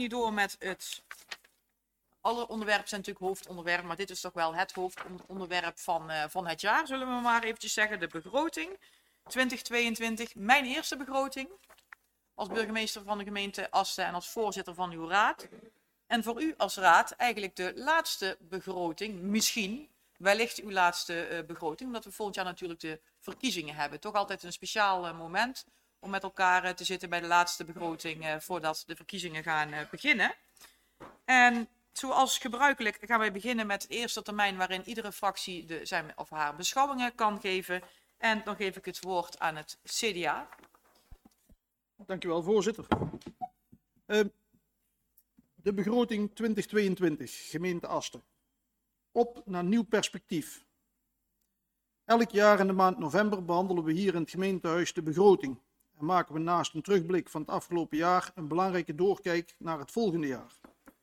nu door met het... Alle onderwerpen zijn natuurlijk hoofdonderwerp, maar dit is toch wel het hoofdonderwerp van het jaar, zullen we maar eventjes zeggen. De begroting 2022. Mijn eerste begroting als burgemeester van de gemeente Asten en als voorzitter van uw raad. En voor u als raad eigenlijk de laatste begroting, misschien wellicht uw laatste begroting, omdat we volgend jaar natuurlijk de verkiezingen hebben. Toch altijd een speciaal moment om met elkaar te zitten bij de laatste begroting voordat de verkiezingen gaan beginnen. En zoals gebruikelijk gaan wij beginnen met het eerste termijn waarin iedere fractie zijn of haar beschouwingen kan geven. En dan geef ik het woord aan het CDA. Dank u wel, voorzitter. De begroting 2022, gemeente Asten. Op naar nieuw perspectief. Elk jaar in de maand november behandelen we hier in het gemeentehuis de begroting. En maken we naast een terugblik van het afgelopen jaar een belangrijke doorkijk naar het volgende jaar.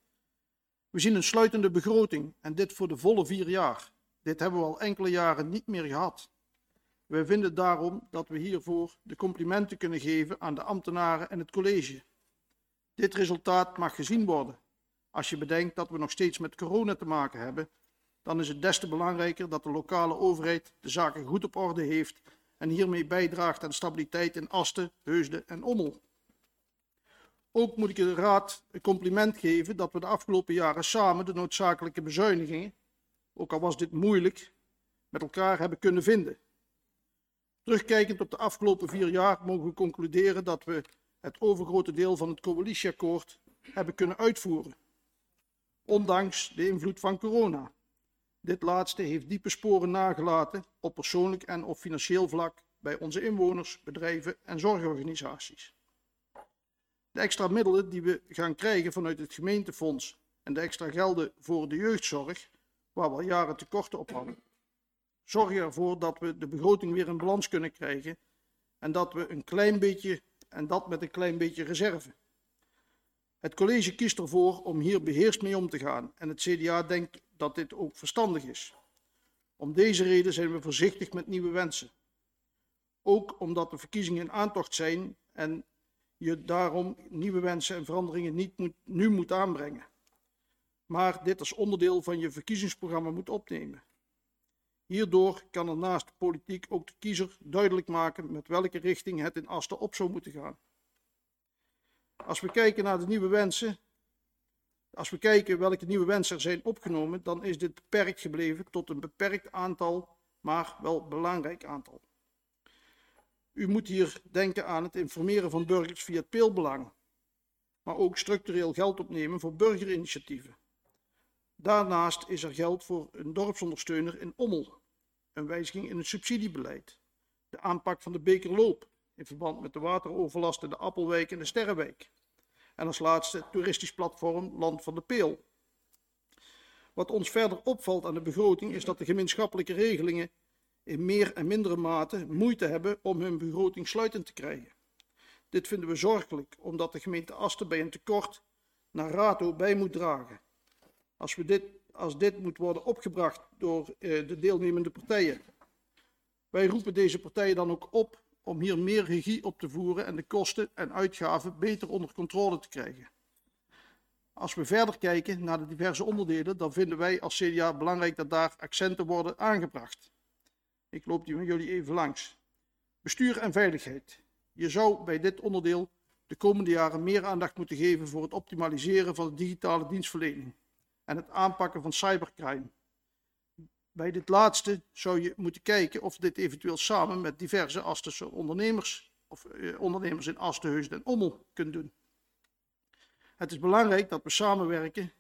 We zien een sluitende begroting en dit voor de volle 4 jaar. Dit hebben we al enkele jaren niet meer gehad. Wij vinden daarom dat we hiervoor de complimenten kunnen geven aan de ambtenaren en het college. Dit resultaat mag gezien worden. Als je bedenkt dat we nog steeds met corona te maken hebben, dan is het des te belangrijker dat de lokale overheid de zaken goed op orde heeft en hiermee bijdraagt aan stabiliteit in Asten, Heusden en Ommel. Ook moet ik de raad een compliment geven dat we de afgelopen jaren samen de noodzakelijke bezuinigingen, ook al was dit moeilijk, met elkaar hebben kunnen vinden. Terugkijkend op de afgelopen 4 jaar mogen we concluderen dat we het overgrote deel van het coalitieakkoord hebben kunnen uitvoeren. Ondanks de invloed van corona. Dit laatste heeft diepe sporen nagelaten op persoonlijk en op financieel vlak bij onze inwoners, bedrijven en zorgorganisaties. De extra middelen die we gaan krijgen vanuit het gemeentefonds en de extra gelden voor de jeugdzorg, waar we al jaren tekorten op hadden, zorgen ervoor dat we de begroting weer in balans kunnen krijgen en dat we een klein beetje, en dat met een klein beetje reserve. Het college kiest ervoor om hier beheerst mee om te gaan en het CDA denkt dat dit ook verstandig is. Om deze reden zijn we voorzichtig met nieuwe wensen. Ook omdat de verkiezingen in aantocht zijn en je daarom nieuwe wensen en veranderingen niet nu moet aanbrengen. Maar dit als onderdeel van je verkiezingsprogramma moet opnemen. Hierdoor kan er naast de politiek ook de kiezer duidelijk maken met welke richting het in Asten op zou moeten gaan. Als we kijken naar de nieuwe wensen, welke nieuwe wensen er zijn opgenomen, dan is dit beperkt gebleven tot een beperkt aantal, maar wel belangrijk aantal. U moet hier denken aan het informeren van burgers via het peelbelang, maar ook structureel geld opnemen voor burgerinitiatieven. Daarnaast is er geld voor een dorpsondersteuner in Ommel, een wijziging in het subsidiebeleid, de aanpak van de Bekerloop in verband met de wateroverlast in de Appelwijk en de Sterrenwijk. En als laatste het toeristisch platform Land van de Peel. Wat ons verder opvalt aan de begroting is dat de gemeenschappelijke regelingen in meer en mindere mate moeite hebben om hun begroting sluitend te krijgen. Dit vinden we zorgelijk, omdat de gemeente Asten bij een tekort naar rato bij moet dragen. Als dit moet worden opgebracht door de deelnemende partijen. Wij roepen deze partijen dan ook op om hier meer regie op te voeren en de kosten en uitgaven beter onder controle te krijgen. Als we verder kijken naar de diverse onderdelen, dan vinden wij als CDA belangrijk dat daar accenten worden aangebracht. Ik loop die met jullie even langs. Bestuur en veiligheid. Je zou bij dit onderdeel de komende jaren meer aandacht moeten geven voor het optimaliseren van de digitale dienstverlening en het aanpakken van cybercrime. Bij dit laatste zou je moeten kijken of dit eventueel samen met diverse Astense ondernemers of ondernemers in Asten, Heusden en Ommel kunt doen. Het is belangrijk dat we samenwerken,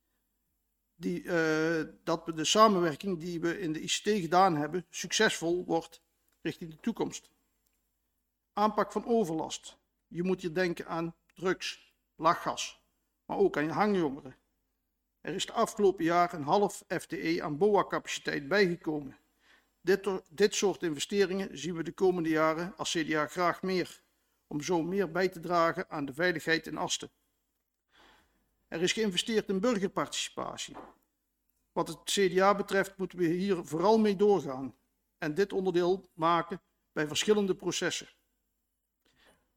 dat de samenwerking die we in de ICT gedaan hebben succesvol wordt richting de toekomst. Aanpak van overlast. Je moet hier denken aan drugs, lachgas, maar ook aan je hangjongeren. Er is de afgelopen jaar een half FTE aan BOA-capaciteit bijgekomen. Dit soort investeringen zien we de komende jaren als CDA graag meer, om zo meer bij te dragen aan de veiligheid in Asten. Er is geïnvesteerd in burgerparticipatie. Wat het CDA betreft moeten we hier vooral mee doorgaan en dit onderdeel maken bij verschillende processen.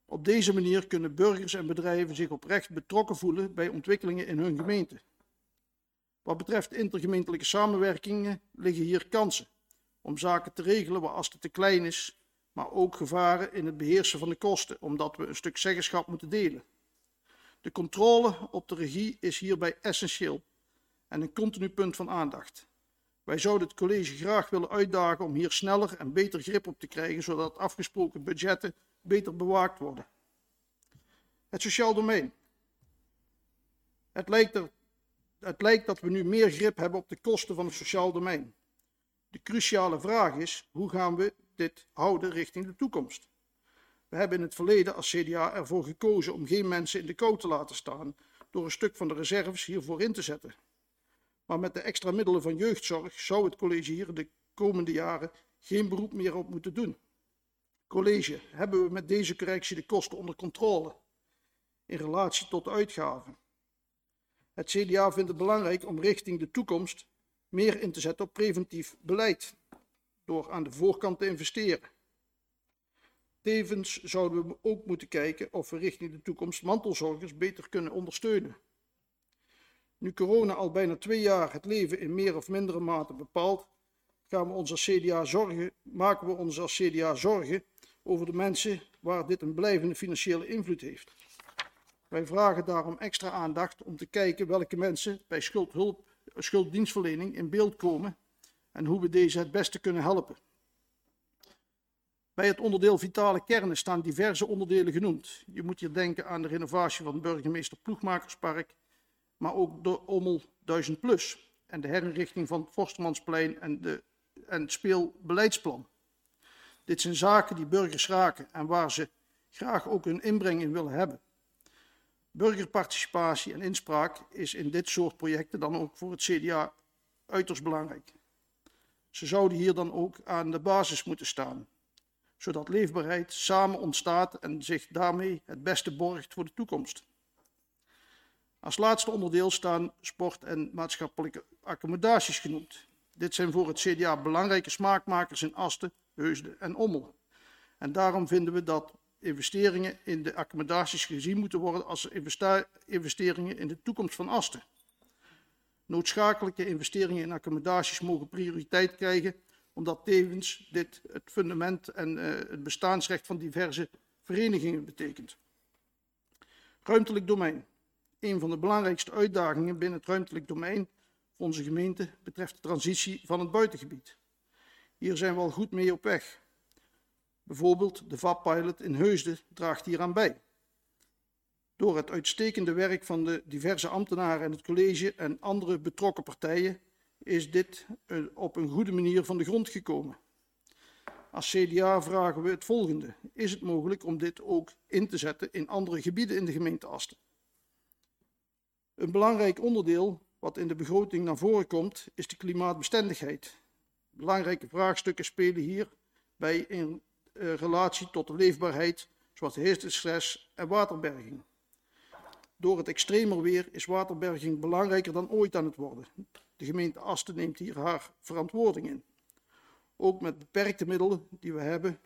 Op deze manier kunnen burgers en bedrijven zich oprecht betrokken voelen bij ontwikkelingen in hun gemeente. Wat betreft intergemeentelijke samenwerkingen liggen hier kansen om zaken te regelen waar Asten te klein is, maar ook gevaren in het beheersen van de kosten, omdat we een stuk zeggenschap moeten delen. De controle op de regie is hierbij essentieel en een continu punt van aandacht. Wij zouden het college graag willen uitdagen om hier sneller en beter grip op te krijgen, zodat afgesproken budgetten beter bewaakt worden. Het sociaal domein. Het lijkt dat we nu meer grip hebben op de kosten van het sociaal domein. De cruciale vraag is, hoe gaan we dit houden richting de toekomst? We hebben in het verleden als CDA ervoor gekozen om geen mensen in de kou te laten staan door een stuk van de reserves hiervoor in te zetten. Maar met de extra middelen van jeugdzorg zou het college hier de komende jaren geen beroep meer op moeten doen. College, hebben we met deze correctie de kosten onder controle in relatie tot de uitgaven? Het CDA vindt het belangrijk om richting de toekomst meer in te zetten op preventief beleid, door aan de voorkant te investeren. Tevens zouden we ook moeten kijken of we richting de toekomst mantelzorgers beter kunnen ondersteunen. Nu corona al bijna 2 jaar het leven in meer of mindere mate bepaalt, maken we ons als CDA zorgen over de mensen waar dit een blijvende financiële invloed heeft. Wij vragen daarom extra aandacht om te kijken welke mensen bij schulddienstverlening in beeld komen en hoe we deze het beste kunnen helpen. Bij het onderdeel vitale kernen staan diverse onderdelen genoemd. Je moet hier denken aan de renovatie van het burgemeester Ploegmakerspark, maar ook de Ommel 1000 Plus en de herinrichting van het Forstermansplein en het speelbeleidsplan. Dit zijn zaken die burgers raken en waar ze graag ook hun inbreng in willen hebben. Burgerparticipatie en inspraak is in dit soort projecten dan ook voor het CDA uiterst belangrijk. Ze zouden hier dan ook aan de basis moeten staan, zodat leefbaarheid samen ontstaat en zich daarmee het beste borgt voor de toekomst. Als laatste onderdeel staan sport- en maatschappelijke accommodaties genoemd. Dit zijn voor het CDA belangrijke smaakmakers in Asten, Heusden en Ommel. En daarom vinden we dat investeringen in de accommodaties gezien moeten worden als investeringen in de toekomst van Asten. Noodzakelijke investeringen in accommodaties mogen prioriteit krijgen, omdat tevens dit het fundament en het bestaansrecht van diverse verenigingen betekent. Ruimtelijk domein. Een van de belangrijkste uitdagingen binnen het ruimtelijk domein voor onze gemeente betreft de transitie van het buitengebied. Hier zijn we al goed mee op weg. Bijvoorbeeld de VAP-pilot in Heusden draagt hieraan bij. Door het uitstekende werk van de diverse ambtenaren en het college en andere betrokken partijen is dit op een goede manier van de grond gekomen. Als CDA vragen we het volgende. Is het mogelijk om dit ook in te zetten in andere gebieden in de gemeente Asten? Een belangrijk onderdeel wat in de begroting naar voren komt is de klimaatbestendigheid. Belangrijke vraagstukken spelen hierbij in relatie tot de leefbaarheid, zoals hittestress en waterberging. Door het extremer weer is waterberging belangrijker dan ooit aan het worden. De gemeente Asten neemt hier haar verantwoording in. Ook met beperkte middelen die we hebben,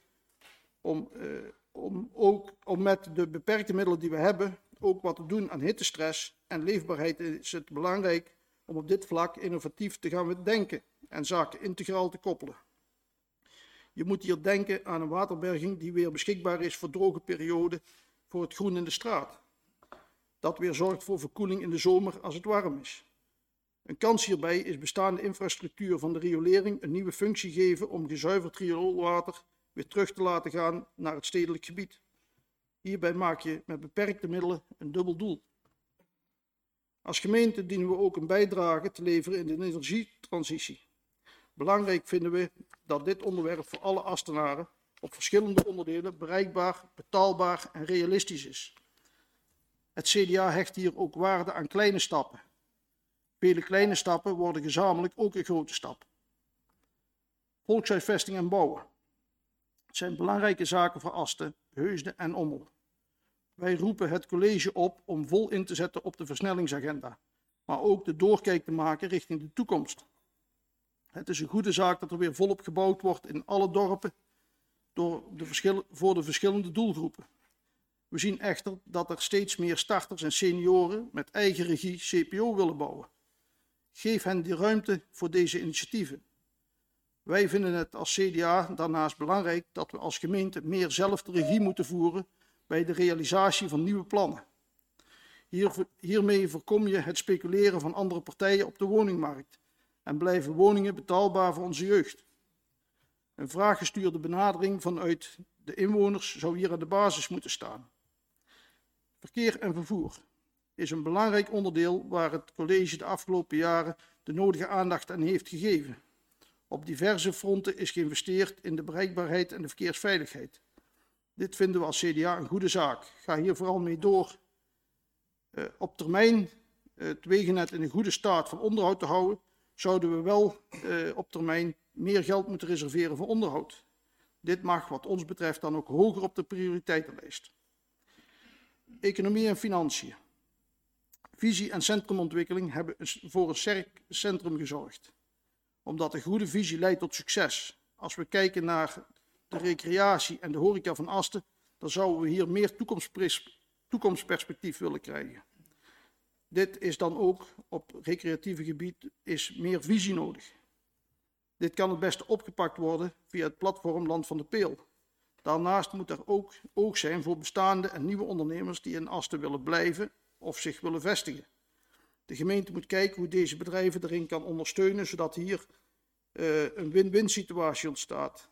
ook wat te doen aan hittestress en leefbaarheid is het belangrijk om op dit vlak innovatief te gaan denken en zaken integraal te koppelen. Je moet hier denken aan een waterberging die weer beschikbaar is voor droge perioden voor het groen in de straat. Dat weer zorgt voor verkoeling in de zomer als het warm is. Een kans hierbij is bestaande infrastructuur van de riolering een nieuwe functie geven om gezuiverd rioolwater weer terug te laten gaan naar het stedelijk gebied. Hierbij maak je met beperkte middelen een dubbel doel. Als gemeente dienen we ook een bijdrage te leveren in de energietransitie. Belangrijk vinden we dat dit onderwerp voor alle Astenaren op verschillende onderdelen bereikbaar, betaalbaar en realistisch is. Het CDA hecht hier ook waarde aan kleine stappen. Vele kleine stappen worden gezamenlijk ook een grote stap. Volkshuisvesting en bouwen. Het zijn belangrijke zaken voor Asten, Heusden en Ommel. Wij roepen het college op om vol in te zetten op de versnellingsagenda, maar ook de doorkijk te maken richting de toekomst. Het is een goede zaak dat er weer volop gebouwd wordt in alle dorpen voor de verschillende doelgroepen. We zien echter dat er steeds meer starters en senioren met eigen regie CPO willen bouwen. Geef hen de ruimte voor deze initiatieven. Wij vinden het als CDA daarnaast belangrijk dat we als gemeente meer zelf de regie moeten voeren bij de realisatie van nieuwe plannen. Hiermee voorkom je het speculeren van andere partijen op de woningmarkt en blijven woningen betaalbaar voor onze jeugd. Een vraaggestuurde benadering vanuit de inwoners zou hier aan de basis moeten staan. Verkeer en vervoer is een belangrijk onderdeel waar het college de afgelopen jaren de nodige aandacht aan heeft gegeven. Op diverse fronten is geïnvesteerd in de bereikbaarheid en de verkeersveiligheid. Dit vinden we als CDA een goede zaak. Ga hier vooral mee door. Op termijn het wegennet in een goede staat van onderhoud te houden, zouden we wel op termijn meer geld moeten reserveren voor onderhoud. Dit mag wat ons betreft dan ook hoger op de prioriteitenlijst. Economie en financiën. Visie en centrumontwikkeling hebben voor een sterk centrum gezorgd. Omdat een goede visie leidt tot succes. Als we kijken naar de recreatie en de horeca van Asten, dan zouden we hier meer toekomstperspectief willen krijgen. Dit is dan ook op recreatieve gebied is meer visie nodig. Dit kan het beste opgepakt worden via het platform Land van de Peel. Daarnaast moet er ook oog zijn voor bestaande en nieuwe ondernemers die in Asten willen blijven of zich willen vestigen. De gemeente moet kijken hoe deze bedrijven erin kan ondersteunen, zodat hier een win-win situatie ontstaat.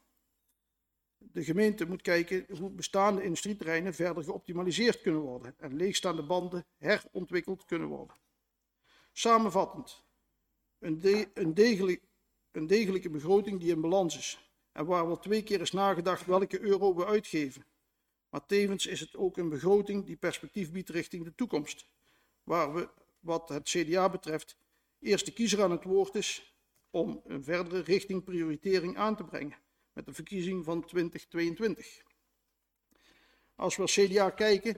De gemeente moet kijken hoe bestaande industrieterreinen verder geoptimaliseerd kunnen worden en leegstaande banden herontwikkeld kunnen worden. Samenvattend, een degelijke begroting die in balans is en waar wel 2 keer is nagedacht welke euro we uitgeven. Maar tevens is het ook een begroting die perspectief biedt richting de toekomst, waar we, wat het CDA betreft, eerst de kiezer aan het woord is om een verdere richting prioritering aan te brengen met de verkiezing van 2022. Als we als CDA kijken,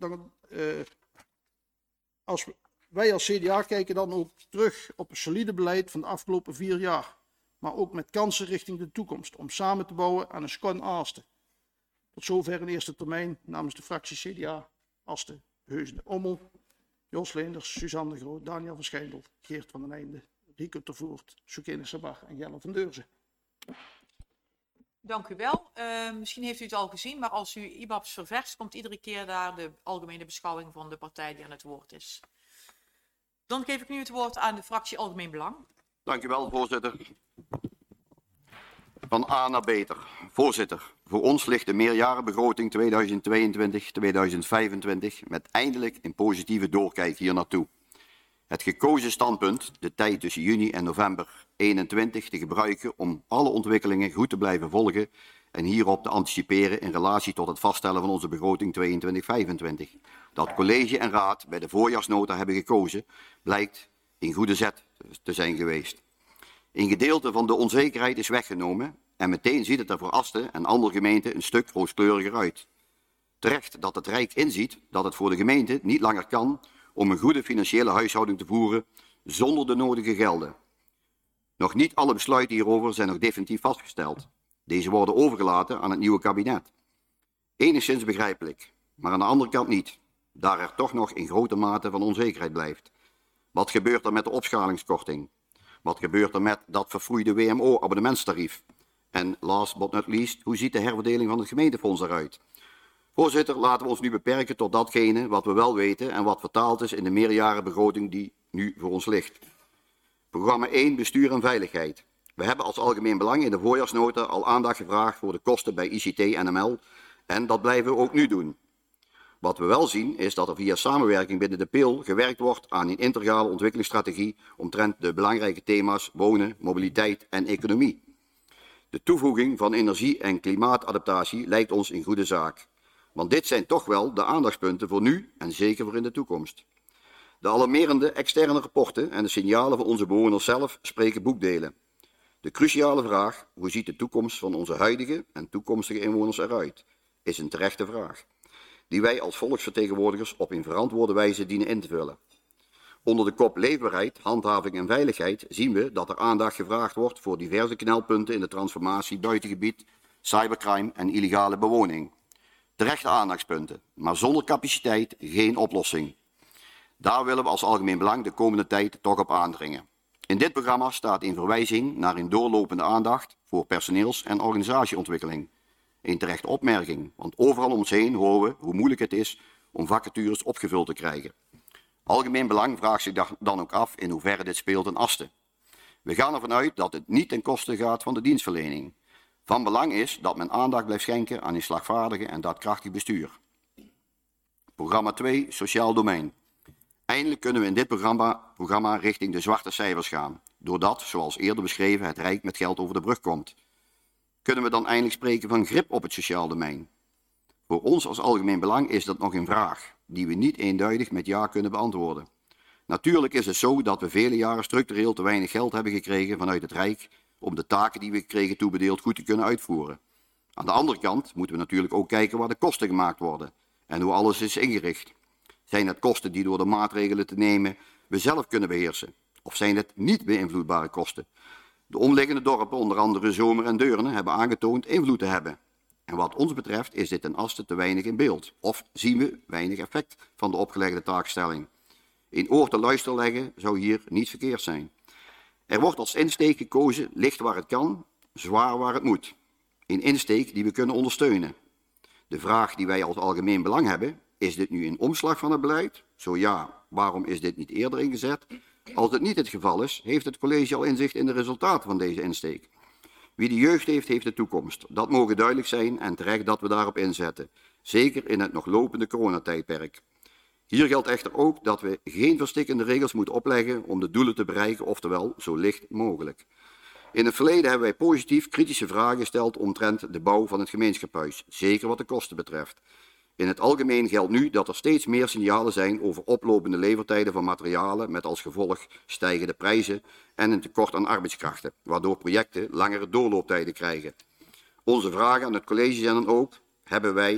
wij als CDA kijken dan ook terug op een solide beleid van de afgelopen 4 jaar, maar ook met kansen richting de toekomst om samen te bouwen aan een schoon Asten. Tot zover in eerste termijn namens de fractie CDA Asten, Heusden, Ommel, Jos Leenders, Suzanne de Groot, Daniel van Schijndel, Geert van den Einde, Rico Tervoort, Soekene Sabah en Jelle van Deurzen. Dank u wel. Misschien heeft u het al gezien, maar als u IBABs ververst, komt iedere keer daar de algemene beschouwing van de partij die aan het woord is. Dan geef ik nu het woord aan de fractie Algemeen Belang. Dank u wel, voorzitter. Van A naar beter. Voorzitter, voor ons ligt de meerjarenbegroting 2022-2025 met eindelijk een positieve doorkijk hier naartoe. Het gekozen standpunt, de tijd tussen juni en november 2021 te gebruiken om alle ontwikkelingen goed te blijven volgen en hierop te anticiperen in relatie tot het vaststellen van onze begroting 2022-2025. Dat college en raad bij de voorjaarsnota hebben gekozen, blijkt in goede zet te zijn geweest. Een gedeelte van de onzekerheid is weggenomen en meteen ziet het er voor Asten en andere gemeenten een stuk rooskleuriger uit. Terecht dat het Rijk inziet dat het voor de gemeente niet langer kan om een goede financiële huishouding te voeren zonder de nodige gelden. Nog niet alle besluiten hierover zijn nog definitief vastgesteld. Deze worden overgelaten aan het nieuwe kabinet. Enigszins begrijpelijk, maar aan de andere kant niet, daar er toch nog in grote mate van onzekerheid blijft. Wat gebeurt er met de opschalingskorting? Wat gebeurt er met dat verfoeide WMO-abonnementstarief? En last but not least, hoe ziet de herverdeling van het gemeentefonds eruit? Voorzitter, laten we ons nu beperken tot datgene wat we wel weten en wat vertaald is in de meerjarenbegroting die nu voor ons ligt. Programma 1, bestuur en veiligheid. We hebben als algemeen belang in de voorjaarsnota al aandacht gevraagd voor de kosten bij ICT en NML en dat blijven we ook nu doen. Wat we wel zien is dat er via samenwerking binnen de PIL gewerkt wordt aan een integrale ontwikkelingsstrategie omtrent de belangrijke thema's wonen, mobiliteit en economie. De toevoeging van energie- en klimaatadaptatie lijkt ons een goede zaak. Want dit zijn toch wel de aandachtspunten voor nu en zeker voor in de toekomst. De alarmerende externe rapporten en de signalen van onze bewoners zelf spreken boekdelen. De cruciale vraag, hoe ziet de toekomst van onze huidige en toekomstige inwoners eruit, is een terechte vraag, die wij als volksvertegenwoordigers op een verantwoorde wijze dienen in te vullen. Onder de kop leefbaarheid, handhaving en veiligheid zien we dat er aandacht gevraagd wordt voor diverse knelpunten in de transformatie buitengebied, cybercrime en illegale bewoning. Terechte aandachtspunten, maar zonder capaciteit geen oplossing. Daar willen we als Algemeen Belang de komende tijd toch op aandringen. In dit programma staat een verwijzing naar een doorlopende aandacht voor personeels- en organisatieontwikkeling. Een terechte opmerking, want overal om ons heen horen we hoe moeilijk het is om vacatures opgevuld te krijgen. Algemeen Belang vraagt zich dan ook af in hoeverre dit speelt in Asten. We gaan ervan uit dat het niet ten koste gaat van de dienstverlening. Van belang is dat men aandacht blijft schenken aan een slagvaardige en daadkrachtig bestuur. Programma 2, Sociaal Domein. Eindelijk kunnen we in dit programma richting de zwarte cijfers gaan, doordat, zoals eerder beschreven, het Rijk met geld over de brug komt. Kunnen we dan eindelijk spreken van grip op het sociaal domein? Voor ons als Algemeen Belang is dat nog een vraag die we niet eenduidig met ja kunnen beantwoorden. Natuurlijk is het zo dat we vele jaren structureel te weinig geld hebben gekregen vanuit het Rijk om de taken die we kregen toebedeeld goed te kunnen uitvoeren. Aan de andere kant moeten we natuurlijk ook kijken waar de kosten gemaakt worden en hoe alles is ingericht. Zijn het kosten die door de maatregelen te nemen we zelf kunnen beheersen? Of zijn het niet beïnvloedbare kosten? De omliggende dorpen, onder andere Zomer en Deurne, hebben aangetoond invloed te hebben. En wat ons betreft is dit in Asten te weinig in beeld. Of zien we weinig effect van de opgelegde taakstelling. Een oor te luisteren leggen zou hier niet verkeerd zijn. Er wordt als insteek gekozen licht waar het kan, zwaar waar het moet. Een insteek die we kunnen ondersteunen. De vraag die wij als Algemeen Belang hebben, is dit nu een omslag van het beleid? Zo ja, waarom is dit niet eerder ingezet? Als dit niet het geval is, heeft het college al inzicht in de resultaten van deze insteek. Wie de jeugd heeft, heeft de toekomst. Dat mogen duidelijk zijn en terecht dat we daarop inzetten. Zeker in het nog lopende coronatijdperk. Hier geldt echter ook dat we geen verstikkende regels moeten opleggen om de doelen te bereiken, oftewel zo licht mogelijk. In het verleden hebben wij positief kritische vragen gesteld omtrent de bouw van het gemeenschapshuis, zeker wat de kosten betreft. In het algemeen geldt nu dat er steeds meer signalen zijn over oplopende levertijden van materialen met als gevolg stijgende prijzen en een tekort aan arbeidskrachten, waardoor projecten langere doorlooptijden krijgen. Onze vragen aan het college zijn dan ook, hebben wij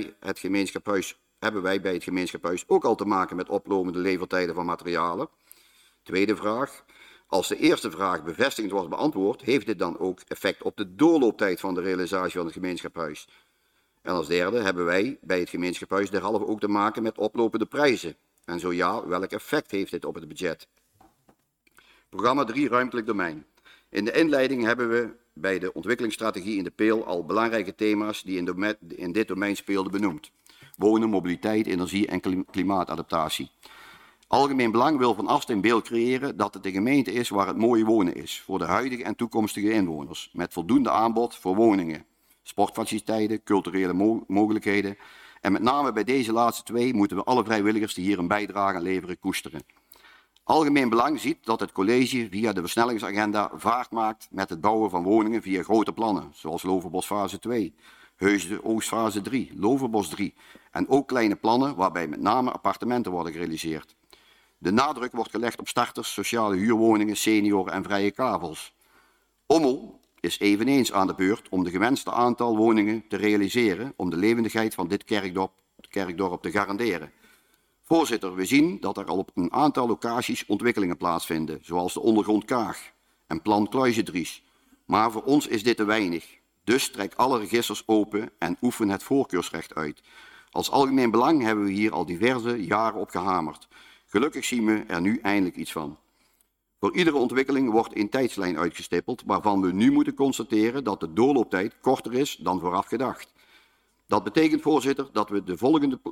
bij het gemeenschapshuis ook al te maken met oplopende levertijden van materialen? Tweede vraag. Als de eerste vraag bevestigend wordt beantwoord, heeft dit dan ook effect op de doorlooptijd van de realisatie van het gemeenschapshuis? En als derde hebben wij bij het gemeenschapshuis derhalve ook te maken met oplopende prijzen. En zo ja, welk effect heeft dit op het budget? Programma 3, Ruimtelijk Domein. In de inleiding hebben we bij de ontwikkelingsstrategie in de Peel al belangrijke thema's die in dit domein speelden benoemd. Wonen, mobiliteit, energie en klimaatadaptatie. Algemeen Belang wil van Asten een beeld creëren dat het de gemeente is waar het mooie wonen is voor de huidige en toekomstige inwoners, met voldoende aanbod voor woningen, sportfaciliteiten, culturele mogelijkheden en met name bij deze laatste twee moeten we alle vrijwilligers die hier een bijdrage aan leveren koesteren. Algemeen Belang ziet dat het college via de versnellingsagenda vaart maakt met het bouwen van woningen via grote plannen, zoals Loverbos fase 2, Heusden Oost fase 3, Loverbos 3 en ook kleine plannen waarbij met name appartementen worden gerealiseerd. De nadruk wordt gelegd op starters, sociale huurwoningen, senioren en vrije kavels. Ommel is eveneens aan de beurt om de gewenste aantal woningen te realiseren om de levendigheid van dit kerkdorp te garanderen. Voorzitter, we zien dat er al op een aantal locaties ontwikkelingen plaatsvinden, zoals de ondergrond Kaag en plan Kluizen-Dries. Maar voor ons is dit te weinig. Dus trek alle registers open en oefen het voorkeursrecht uit. Als Algemeen Belang hebben we hier al diverse jaren op gehamerd. Gelukkig zien we er nu eindelijk iets van. Voor iedere ontwikkeling wordt een tijdslijn uitgestippeld, waarvan we nu moeten constateren dat de doorlooptijd korter is dan vooraf gedacht. Dat betekent, voorzitter, dat we de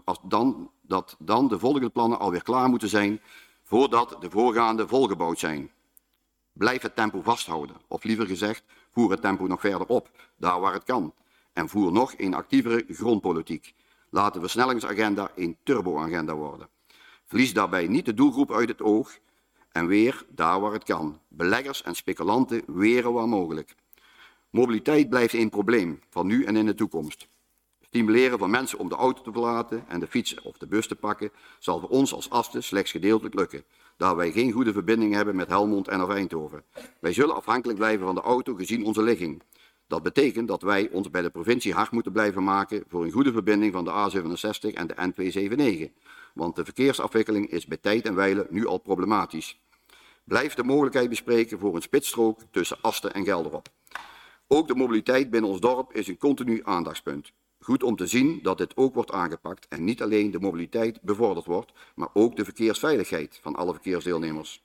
volgende plannen alweer klaar moeten zijn voordat de voorgaande volgebouwd zijn. Blijf het tempo vasthouden, of liever gezegd, voer het tempo nog verder op, daar waar het kan. En voer nog een actievere grondpolitiek. Laat de versnellingsagenda een turboagenda worden. Verlies daarbij niet de doelgroep uit het oog en weer daar waar het kan. Beleggers en speculanten weren waar mogelijk. Mobiliteit blijft een probleem, van nu en in de toekomst. Stimuleren van mensen om de auto te verlaten en de fiets of de bus te pakken zal voor ons als Asten slechts gedeeltelijk lukken, daar wij geen goede verbinding hebben met Helmond en of Eindhoven. Wij zullen afhankelijk blijven van de auto gezien onze ligging. Dat betekent dat wij ons bij de provincie hard moeten blijven maken voor een goede verbinding van de A67 en de N279. Want de verkeersafwikkeling is bij tijd en wijle nu al problematisch. Blijf de mogelijkheid bespreken voor een spitsstrook tussen Asten en Gelderop. Ook de mobiliteit binnen ons dorp is een continu aandachtspunt. Goed om te zien dat dit ook wordt aangepakt en niet alleen de mobiliteit bevorderd wordt, maar ook de verkeersveiligheid van alle verkeersdeelnemers.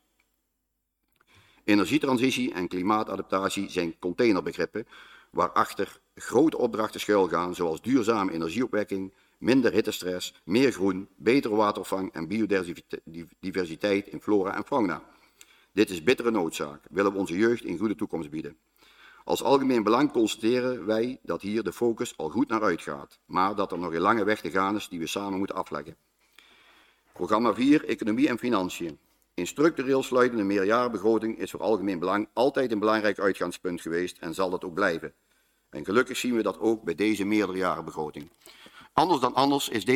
Energietransitie en klimaatadaptatie zijn containerbegrippen waarachter grote opdrachten schuilgaan, zoals duurzame energieopwekking, minder hittestress, meer groen, betere wateropvang en biodiversiteit in flora en fauna. Dit is bittere noodzaak, willen we onze jeugd een goede toekomst bieden. Als algemeen belang constateren wij dat hier de focus al goed naar uitgaat, maar dat er nog een lange weg te gaan is die we samen moeten afleggen. Programma 4, Economie en Financiën. Een structureel sluitende meerjarenbegroting is voor algemeen belang altijd een belangrijk uitgangspunt geweest en zal dat ook blijven. En gelukkig zien we dat ook bij deze meerderjarenbegroting. Anders dan anders is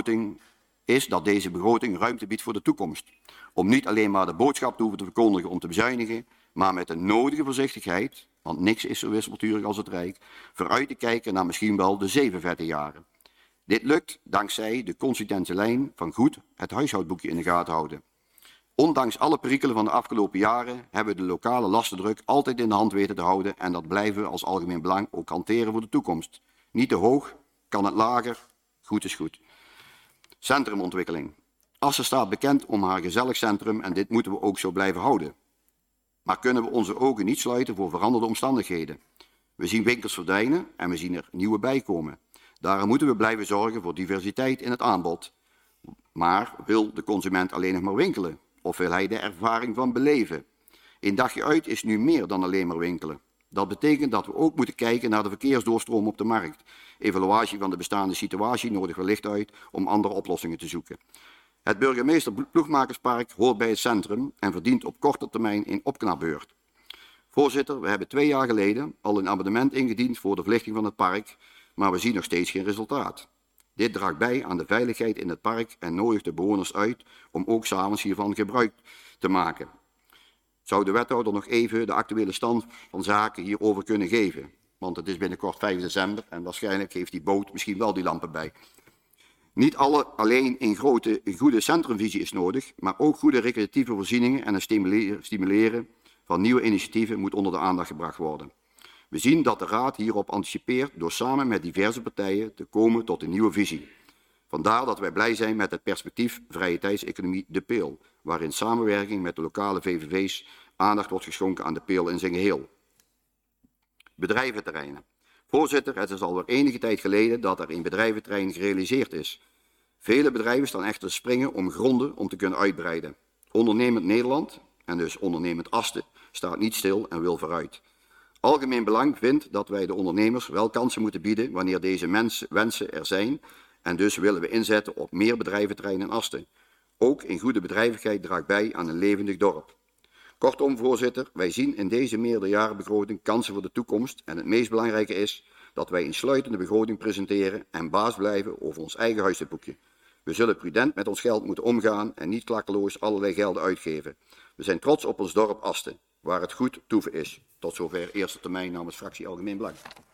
dat deze begroting ruimte biedt voor de toekomst. Om niet alleen maar de boodschap te hoeven te verkondigen om te bezuinigen, maar met de nodige voorzichtigheid, want niks is zo wispelturig als het Rijk, vooruit te kijken naar misschien wel de 7 vette jaren. Dit lukt dankzij de consistente lijn van goed het huishoudboekje in de gaten houden. Ondanks alle perikelen van de afgelopen jaren hebben we de lokale lastendruk altijd in de hand weten te houden en dat blijven we als algemeen belang ook hanteren voor de toekomst. Niet te hoog, kan het lager, goed is goed. Centrumontwikkeling. Assen staat bekend om haar gezellig centrum en dit moeten we ook zo blijven houden. Maar kunnen we onze ogen niet sluiten voor veranderde omstandigheden? We zien winkels verdwijnen en we zien er nieuwe bijkomen. Daarom moeten we blijven zorgen voor diversiteit in het aanbod. Maar wil de consument alleen nog maar winkelen? Of wil hij de ervaring van beleven? Een dagje uit is nu meer dan alleen maar winkelen. Dat betekent dat we ook moeten kijken naar de verkeersdoorstroom op de markt. Evaluatie van de bestaande situatie nodigt wellicht uit om andere oplossingen te zoeken. Het burgemeester Ploegmakerspark hoort bij het centrum en verdient op korte termijn een opknapbeurt. Voorzitter, we hebben 2 jaar geleden al een amendement ingediend voor de verlichting van het park, maar we zien nog steeds geen resultaat. Dit draagt bij aan de veiligheid in het park en nodigt de bewoners uit om ook 's avonds hiervan gebruik te maken. Zou de wethouder nog even de actuele stand van zaken hierover kunnen geven? Want het is binnenkort 5 december en waarschijnlijk heeft die boot misschien wel die lampen bij. Niet alleen een goede centrumvisie is nodig, maar ook goede recreatieve voorzieningen en het stimuleren van nieuwe initiatieven moet onder de aandacht gebracht worden. We zien dat de Raad hierop anticipeert door samen met diverse partijen te komen tot een nieuwe visie. Vandaar dat wij blij zijn met het perspectief Vrije Tijdseconomie De Peel, waarin samenwerking met de lokale VVV's aandacht wordt geschonken aan de Peel in zijn geheel. Bedrijventerreinen. Voorzitter, het is alweer enige tijd geleden dat er een bedrijventerrein gerealiseerd is. Vele bedrijven staan echter te springen om gronden om te kunnen uitbreiden. Ondernemend Nederland, en dus ondernemend Asten, staat niet stil en wil vooruit. Algemeen belang vindt dat wij de ondernemers wel kansen moeten bieden wanneer deze wensen er zijn en dus willen we inzetten op meer bedrijventerreinen in Asten. Ook een goede bedrijvigheid draagt bij aan een levendig dorp. Kortom, voorzitter, wij zien in deze meerderjarenbegroting kansen voor de toekomst en het meest belangrijke is dat wij een sluitende begroting presenteren en baas blijven over ons eigen huishoudboekje. We zullen prudent met ons geld moeten omgaan en niet klakkeloos allerlei gelden uitgeven. We zijn trots op ons dorp Asten, waar het goed toeven is. Tot zover eerste termijn namens fractie Algemeen Belang.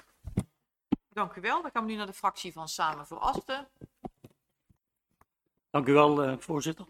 Dank u wel. Dan gaan we nu naar de fractie van Samen voor Asten. Dank u wel, voorzitter.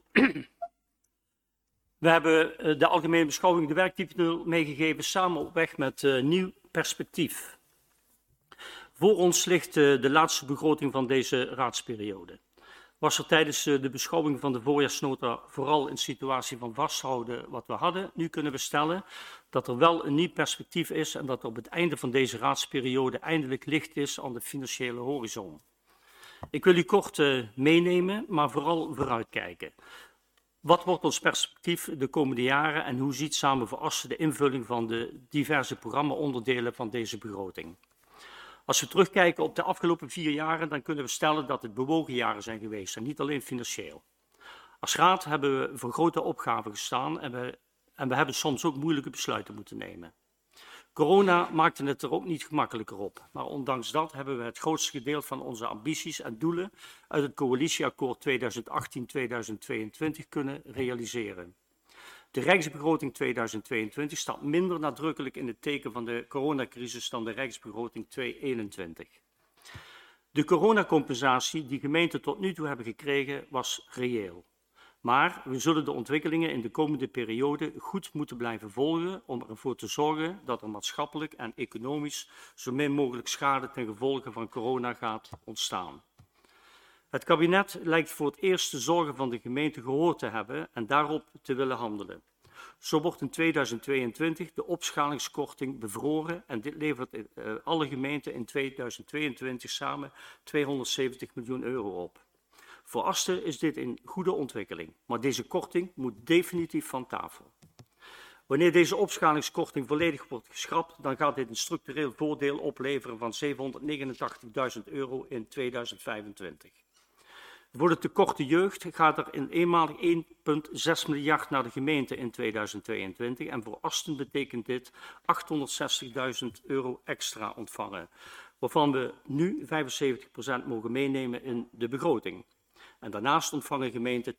We hebben de algemene beschouwing de werktitel meegegeven samen op weg met nieuw perspectief. Voor ons ligt de laatste begroting van deze raadsperiode. Was er tijdens de beschouwing van de voorjaarsnota vooral een situatie van vasthouden wat we hadden. Nu kunnen we stellen dat er wel een nieuw perspectief is en dat er op het einde van deze raadsperiode eindelijk licht is aan de financiële horizon. Ik wil u kort meenemen, maar vooral vooruitkijken. Wat wordt ons perspectief de komende jaren en hoe ziet Samen voor Assen de invulling van de diverse programmaonderdelen van deze begroting? Als we terugkijken op de afgelopen 4 jaren, dan kunnen we stellen dat het bewogen jaren zijn geweest en niet alleen financieel. Als raad hebben we voor grote opgaven gestaan en we hebben soms ook moeilijke besluiten moeten nemen. Corona maakte het er ook niet gemakkelijker op, maar ondanks dat hebben we het grootste gedeelte van onze ambities en doelen uit het coalitieakkoord 2018-2022 kunnen realiseren. De Rijksbegroting 2022 staat minder nadrukkelijk in het teken van de coronacrisis dan de Rijksbegroting 2021. De coronacompensatie die gemeenten tot nu toe hebben gekregen was reëel. Maar we zullen de ontwikkelingen in de komende periode goed moeten blijven volgen om ervoor te zorgen dat er maatschappelijk en economisch zo min mogelijk schade ten gevolge van corona gaat ontstaan. Het kabinet lijkt voor het eerst de zorgen van de gemeente gehoord te hebben en daarop te willen handelen. Zo wordt in 2022 de opschalingskorting bevroren en dit levert alle gemeenten in 2022 samen 270 miljoen euro op. Voor Asten is dit een goede ontwikkeling, maar deze korting moet definitief van tafel. Wanneer deze opschalingskorting volledig wordt geschrapt, dan gaat dit een structureel voordeel opleveren van 789.000 euro in 2025. Voor de tekorten jeugd gaat er in eenmalig 1,6 miljard naar de gemeente in 2022 en voor Asten betekent dit 860.000 euro extra ontvangen, waarvan we nu 75% mogen meenemen in de begroting. En daarnaast ontvangen gemeenten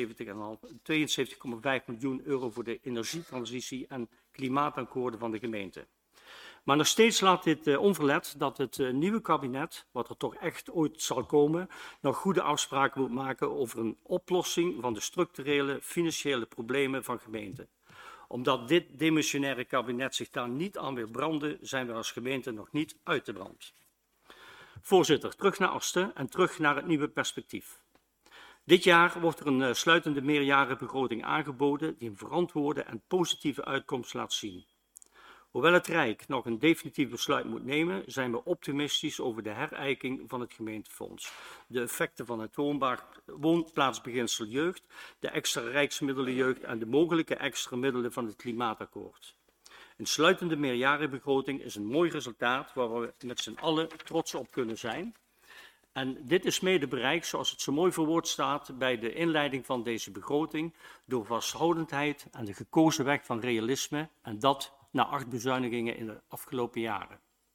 72,5 miljoen euro voor de energietransitie en klimaatakkoorden van de gemeente. Maar nog steeds laat dit onverlet dat het nieuwe kabinet, wat er toch echt ooit zal komen, nog goede afspraken moet maken over een oplossing van de structurele financiële problemen van gemeenten. Omdat dit demissionaire kabinet zich daar niet aan wil branden, zijn we als gemeente nog niet uit de brand. Voorzitter, terug naar Asten en terug naar het nieuwe perspectief. Dit jaar wordt er een sluitende meerjarenbegroting aangeboden die een verantwoorde en positieve uitkomst laat zien. Hoewel het Rijk nog een definitief besluit moet nemen, zijn we optimistisch over de herijking van het gemeentefonds, de effecten van het woonplaatsbeginsel jeugd, de extra rijksmiddelen jeugd en de mogelijke extra middelen van het klimaatakkoord. Een sluitende meerjarenbegroting is een mooi resultaat waar we met z'n allen trots op kunnen zijn. En dit is mede bereikt, zoals het zo mooi verwoord staat bij de inleiding van deze begroting, door vasthoudendheid en de gekozen weg van realisme en dat na 8 bezuinigingen in de afgelopen jaren.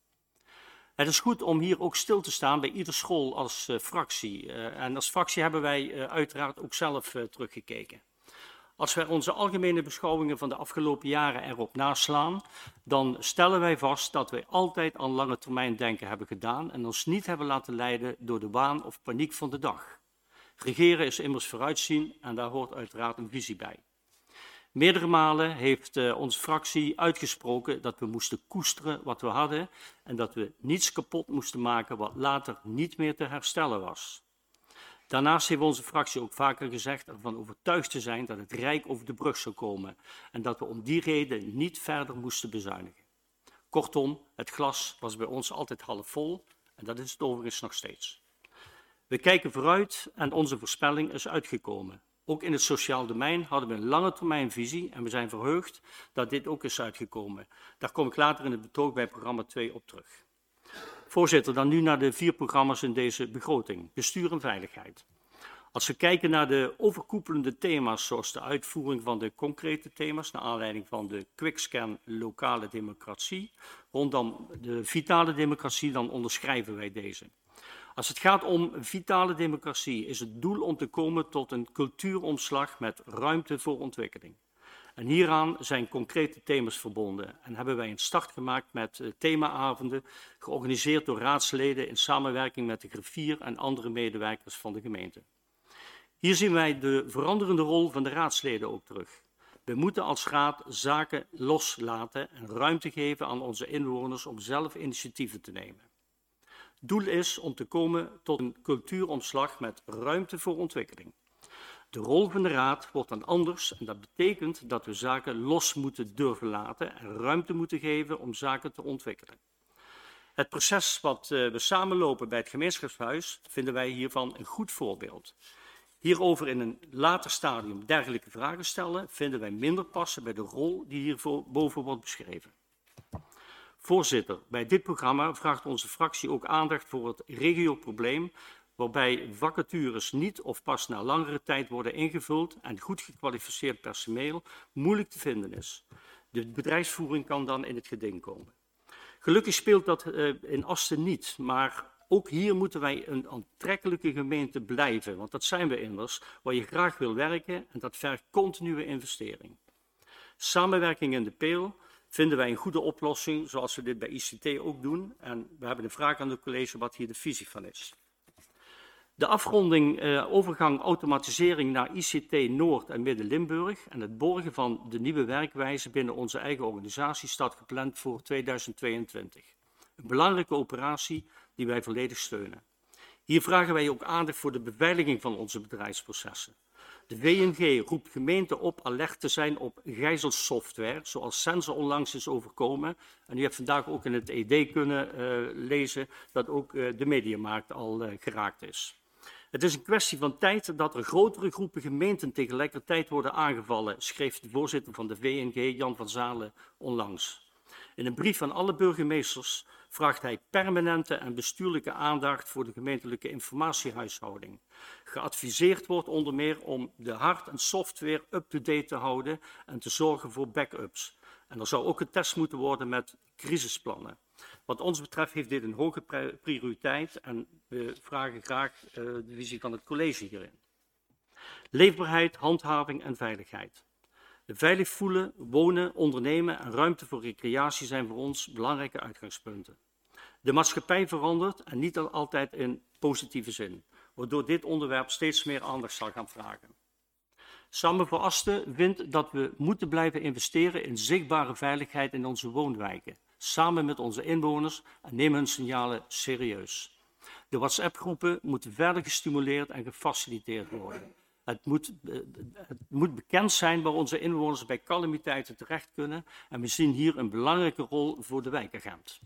Het is goed om hier ook stil te staan bij ieder school als fractie. En als fractie hebben wij uiteraard ook zelf teruggekeken. Als wij onze algemene beschouwingen van de afgelopen jaren erop naslaan, dan stellen wij vast dat wij altijd aan lange termijn denken hebben gedaan en ons niet hebben laten leiden door de waan of paniek van de dag. Regeren is immers vooruitzien en daar hoort uiteraard een visie bij. Meerdere malen heeft onze fractie uitgesproken dat we moesten koesteren wat we hadden en dat we niets kapot moesten maken wat later niet meer te herstellen was. Daarnaast heeft onze fractie ook vaker gezegd ervan overtuigd te zijn dat het Rijk over de brug zou komen en dat we om die reden niet verder moesten bezuinigen. Kortom, het glas was bij ons altijd half vol en dat is het overigens nog steeds. We kijken vooruit en onze voorspelling is uitgekomen. Ook in het sociaal domein hadden we een lange termijn visie en we zijn verheugd dat dit ook is uitgekomen. Daar kom ik later in het betoog bij programma 2 op terug. Voorzitter, dan nu naar de 4 programma's in deze begroting. Bestuur en veiligheid. Als we kijken naar de overkoepelende thema's, zoals de uitvoering van de concrete thema's, naar aanleiding van de quickscan lokale democratie, rondom de vitale democratie, dan onderschrijven wij deze. Als het gaat om vitale democratie, is het doel om te komen tot een cultuuromslag met ruimte voor ontwikkeling. En hieraan zijn concrete thema's verbonden en hebben wij een start gemaakt met themaavonden, georganiseerd door raadsleden in samenwerking met de griffier en andere medewerkers van de gemeente. Hier zien wij de veranderende rol van de raadsleden ook terug. We moeten als raad zaken loslaten en ruimte geven aan onze inwoners om zelf initiatieven te nemen. Doel is om te komen tot een cultuuromslag met ruimte voor ontwikkeling. De rol van de raad wordt dan anders en dat betekent dat we zaken los moeten durven laten en ruimte moeten geven om zaken te ontwikkelen. Het proces wat we samenlopen bij het gemeenschapshuis vinden wij hiervan een goed voorbeeld. Hierover in een later stadium dergelijke vragen stellen vinden wij minder passen bij de rol die hierboven wordt beschreven. Voorzitter, bij dit programma vraagt onze fractie ook aandacht voor het regioprobleem waarbij vacatures niet of pas na langere tijd worden ingevuld en goed gekwalificeerd personeel moeilijk te vinden is. De bedrijfsvoering kan dan in het geding komen. Gelukkig speelt dat in Asten niet, maar ook hier moeten wij een aantrekkelijke gemeente blijven, want dat zijn we immers, waar je graag wil werken en dat vergt continue investering. Samenwerking in de peel vinden wij een goede oplossing, zoals we dit bij ICT ook doen. En we hebben een vraag aan het college wat hier de visie van is. De afronding overgang automatisering naar ICT Noord en Midden-Limburg en het borgen van de nieuwe werkwijze binnen onze eigen organisatie staat gepland voor 2022. Een belangrijke operatie die wij volledig steunen. Hier vragen wij ook aandacht voor de beveiliging van onze bedrijfsprocessen. De VNG roept gemeenten op alert te zijn op gijzelsoftware, zoals Sensor onlangs is overkomen. En u hebt vandaag ook in het ED kunnen lezen dat ook de mediamarkt al geraakt is. Het is een kwestie van tijd dat er grotere groepen gemeenten tegelijkertijd worden aangevallen, schreef de voorzitter van de VNG, Jan van Zalen, onlangs. In een brief aan alle burgemeesters vraagt hij permanente en bestuurlijke aandacht voor de gemeentelijke informatiehuishouding. Geadviseerd wordt onder meer om de hard- en software up-to-date te houden en te zorgen voor backups. En er zou ook getest moeten worden met crisisplannen. Wat ons betreft heeft dit een hoge prioriteit en we vragen graag de visie van het college hierin. Leefbaarheid, handhaving en veiligheid. Veilig voelen, wonen, ondernemen en ruimte voor recreatie zijn voor ons belangrijke uitgangspunten. De maatschappij verandert en niet altijd in positieve zin, waardoor dit onderwerp steeds meer aandacht zal gaan vragen. Samen voor Asten vindt dat we moeten blijven investeren in zichtbare veiligheid in onze woonwijken, samen met onze inwoners en nemen hun signalen serieus. De WhatsApp-groepen moeten verder gestimuleerd en gefaciliteerd worden. Het moet bekend zijn waar onze inwoners bij calamiteiten terecht kunnen en we zien hier een belangrijke rol voor de wijkagent.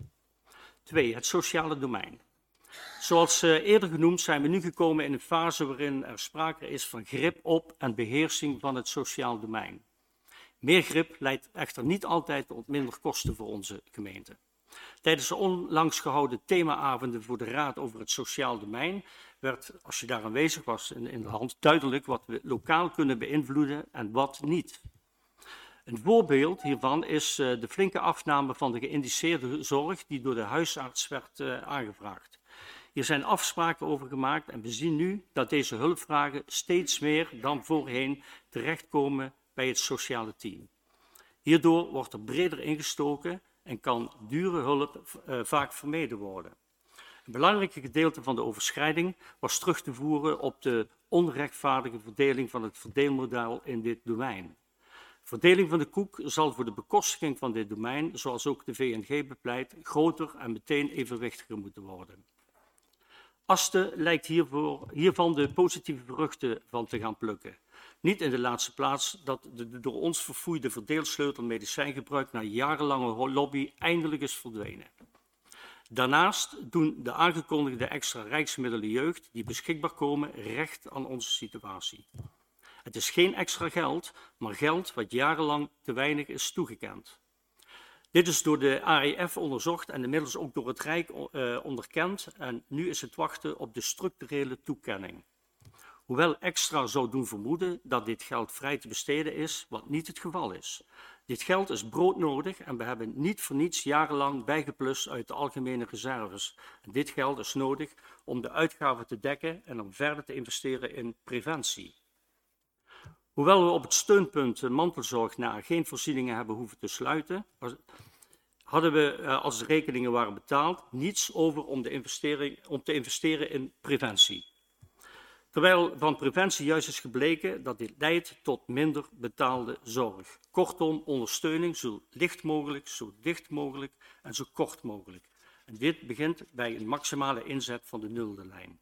2. Het sociale domein. Zoals eerder genoemd zijn we nu gekomen in een fase waarin er sprake is van grip op en beheersing van het sociaal domein. Meer grip leidt echter niet altijd tot minder kosten voor onze gemeente. Tijdens de onlangs gehouden themaavonden voor de Raad over het sociaal domein werd, als je daar aanwezig was, in de hand duidelijk wat we lokaal kunnen beïnvloeden en wat niet. Een voorbeeld hiervan is de flinke afname van de geïndiceerde zorg die door de huisarts werd aangevraagd. Hier zijn afspraken over gemaakt en we zien nu dat deze hulpvragen steeds meer dan voorheen terechtkomen bij het sociale team. Hierdoor wordt er breder ingestoken en kan dure hulp vaak vermeden worden. Een belangrijk gedeelte van de overschrijding was terug te voeren op de onrechtvaardige verdeling van het verdeelmodel in dit domein. Verdeling van de koek zal voor de bekostiging van dit domein, zoals ook de VNG bepleit, groter en meteen evenwichtiger moeten worden. Asten lijkt hiervan de positieve vruchten van te gaan plukken. Niet in de laatste plaats dat de door ons verfoeide verdeelsleutel medicijngebruik na jarenlange lobby eindelijk is verdwenen. Daarnaast doen de aangekondigde extra rijksmiddelen jeugd die beschikbaar komen recht aan onze situatie. Het is geen extra geld, maar geld wat jarenlang te weinig is toegekend. Dit is door de AEF onderzocht en inmiddels ook door het Rijk onderkend en nu is het wachten op de structurele toekenning. Hoewel extra zou doen vermoeden dat dit geld vrij te besteden is, wat niet het geval is. Dit geld is broodnodig en we hebben niet voor niets jarenlang bijgeplust uit de algemene reserves. En dit geld is nodig om de uitgaven te dekken en om verder te investeren in preventie. Hoewel we op het steunpunt mantelzorg na geen voorzieningen hebben hoeven te sluiten, hadden we, als de rekeningen waren betaald, niets over om te investeren in preventie. Terwijl van preventie juist is gebleken dat dit leidt tot minder betaalde zorg. Kortom, ondersteuning zo licht mogelijk, zo dicht mogelijk en zo kort mogelijk. En dit begint bij een maximale inzet van de nulde lijn.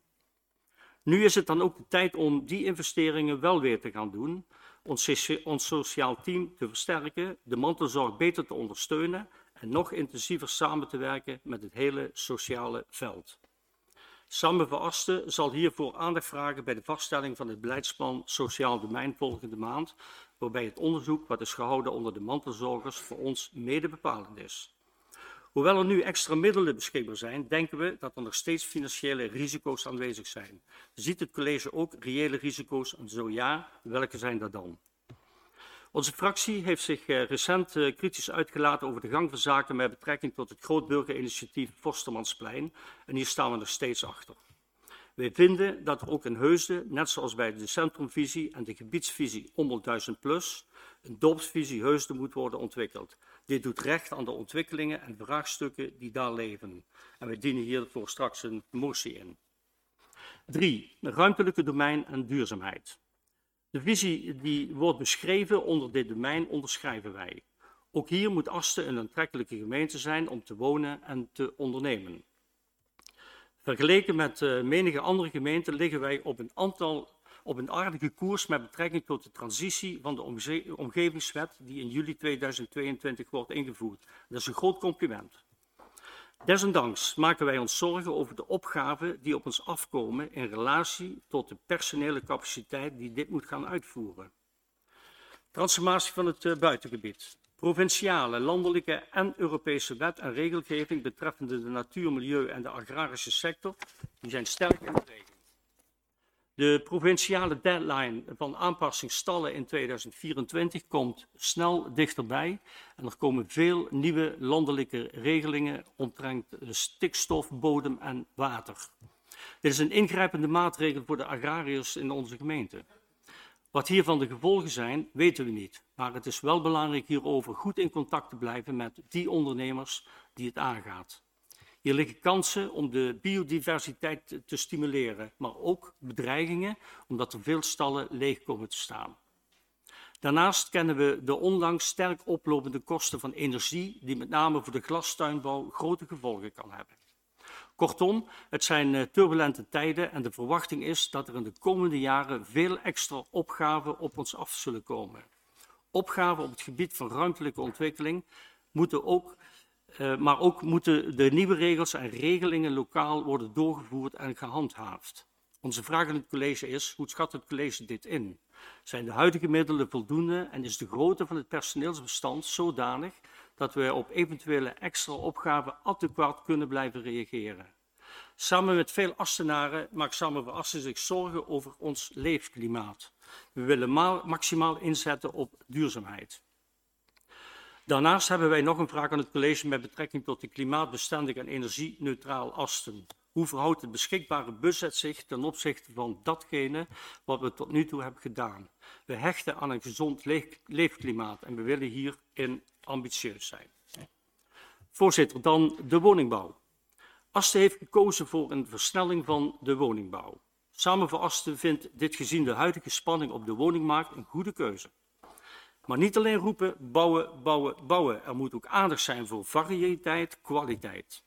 Nu is het dan ook de tijd om die investeringen wel weer te gaan doen, ons sociaal team te versterken, de mantelzorg beter te ondersteunen en nog intensiever samen te werken met het hele sociale veld. Samen voor Asten zal hiervoor aandacht vragen bij de vaststelling van het beleidsplan Sociaal Domein volgende maand, waarbij het onderzoek wat is gehouden onder de mantelzorgers voor ons mede bepalend is. Hoewel er nu extra middelen beschikbaar zijn, denken we dat er nog steeds financiële risico's aanwezig zijn. Ziet het college ook reële risico's en zo ja, welke zijn dat dan? Onze fractie heeft zich recent kritisch uitgelaten over de gang van zaken met betrekking tot het grootburgerinitiatief Forstermansplein en hier staan we nog steeds achter. Wij vinden dat er ook in Heusden, net zoals bij de centrumvisie en de gebiedsvisie Ommel 1000+, een dorpsvisie Heusden moet worden ontwikkeld. Dit doet recht aan de ontwikkelingen en vraagstukken die daar leven. En wij dienen hiervoor straks een motie in. 3. Ruimtelijke domein en duurzaamheid. De visie die wordt beschreven onder dit domein onderschrijven wij. Ook hier moet Asten een aantrekkelijke gemeente zijn om te wonen en te ondernemen. Vergeleken met menige andere gemeenten liggen wij op een aardige koers met betrekking tot de transitie van de omgevingswet die in juli 2022 wordt ingevoerd. Dat is een groot compliment. Desondanks maken wij ons zorgen over de opgaven die op ons afkomen in relatie tot de personele capaciteit die dit moet gaan uitvoeren. Transformatie van het buitengebied. Provinciale, landelijke en Europese wet en regelgeving betreffende de natuur, milieu en de agrarische sector die zijn sterk in beweging. De provinciale deadline van aanpassing stallen in 2024 komt snel dichterbij en er komen veel nieuwe landelijke regelingen omtrent stikstof, bodem en water. Dit is een ingrijpende maatregel voor de agrariërs in onze gemeente. Wat hiervan de gevolgen zijn, weten we niet, maar het is wel belangrijk hierover goed in contact te blijven met die ondernemers die het aangaat. Hier liggen kansen om de biodiversiteit te stimuleren, maar ook bedreigingen omdat er veel stallen leeg komen te staan. Daarnaast kennen we de onlangs sterk oplopende kosten van energie die met name voor de glastuinbouw grote gevolgen kan hebben. Kortom, het zijn turbulente tijden en de verwachting is dat er in de komende jaren veel extra opgaven op ons af zullen komen. Opgaven op het gebied van ruimtelijke ontwikkeling moeten ook maar ook moeten de nieuwe regels en regelingen lokaal worden doorgevoerd en gehandhaafd. Onze vraag aan het college is, hoe schat het college dit in? Zijn de huidige middelen voldoende en is de grootte van het personeelsbestand zodanig dat we op eventuele extra opgaven adequaat kunnen blijven reageren? Samen met veel Astenaren maakt Samen voor Asten zich zorgen over ons leefklimaat. We willen maximaal inzetten op duurzaamheid. Daarnaast hebben wij nog een vraag aan het college met betrekking tot de klimaatbestendig en energie-neutraal Asten. Hoe verhoudt het beschikbare budget zich ten opzichte van datgene wat we tot nu toe hebben gedaan? We hechten aan een gezond leefklimaat en we willen hierin ambitieus zijn. Voorzitter, dan de woningbouw. Asten heeft gekozen voor een versnelling van de woningbouw. Samen voor Asten vindt dit gezien de huidige spanning op de woningmarkt een goede keuze. Maar niet alleen roepen, bouwen, bouwen, bouwen. Er moet ook aandacht zijn voor variëteit, kwaliteit.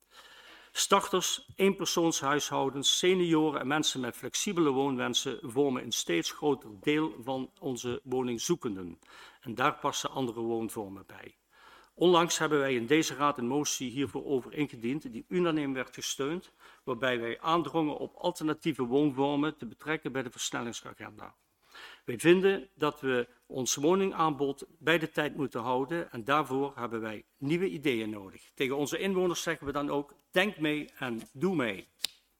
Starters, eenpersoonshuishoudens, senioren en mensen met flexibele woonwensen vormen een steeds groter deel van onze woningzoekenden. En daar passen andere woonvormen bij. Onlangs hebben wij in deze raad een motie hiervoor over ingediend die unaniem werd gesteund, waarbij wij aandrongen op alternatieve woonvormen te betrekken bij de versnellingsagenda. Wij vinden dat we ons woningaanbod bij de tijd moeten houden en daarvoor hebben wij nieuwe ideeën nodig. Tegen onze inwoners zeggen we dan ook, denk mee en doe mee.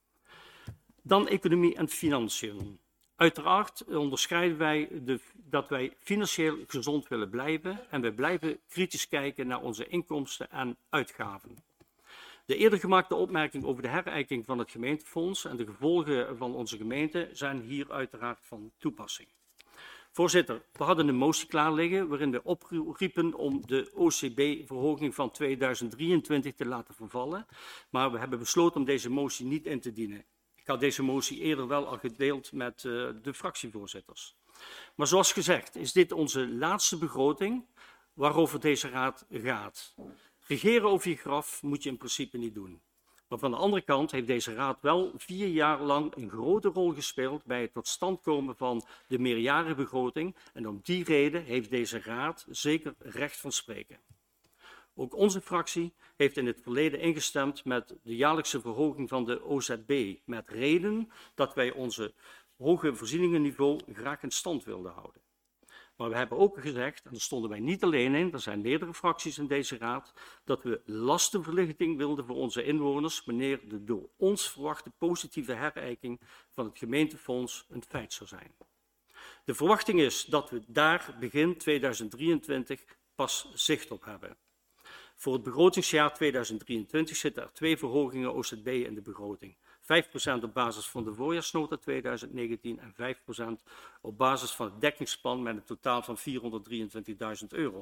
Dan economie en financiën. Uiteraard onderscheiden wij dat wij financieel gezond willen blijven en we blijven kritisch kijken naar onze inkomsten en uitgaven. De eerder gemaakte opmerking over de herijking van het gemeentefonds en de gevolgen van onze gemeente zijn hier uiteraard van toepassing. Voorzitter, we hadden een motie klaar liggen waarin we opriepen om de OCB-verhoging van 2023 te laten vervallen, maar we hebben besloten om deze motie niet in te dienen. Ik had deze motie eerder wel al gedeeld met de fractievoorzitters. Maar zoals gezegd is dit onze laatste begroting waarover deze raad gaat. Regeren over je graf moet je in principe niet doen. Maar van de andere kant heeft deze raad wel 4 jaar lang een grote rol gespeeld bij het tot stand komen van de meerjarenbegroting. En om die reden heeft deze raad zeker recht van spreken. Ook onze fractie heeft in het verleden ingestemd met de jaarlijkse verhoging van de OZB. Met reden dat wij onze hoge voorzieningenniveau graag in stand wilden houden. Maar we hebben ook gezegd, en daar stonden wij niet alleen in, er zijn meerdere fracties in deze raad, dat we lastenverlichting wilden voor onze inwoners wanneer de door ons verwachte positieve herijking van het gemeentefonds een feit zou zijn. De verwachting is dat we daar begin 2023 pas zicht op hebben. Voor het begrotingsjaar 2023 zitten er 2 verhogingen OZB in de begroting. 5% op basis van de voorjaarsnota 2019 en 5% op basis van het dekkingsplan met een totaal van €423.000.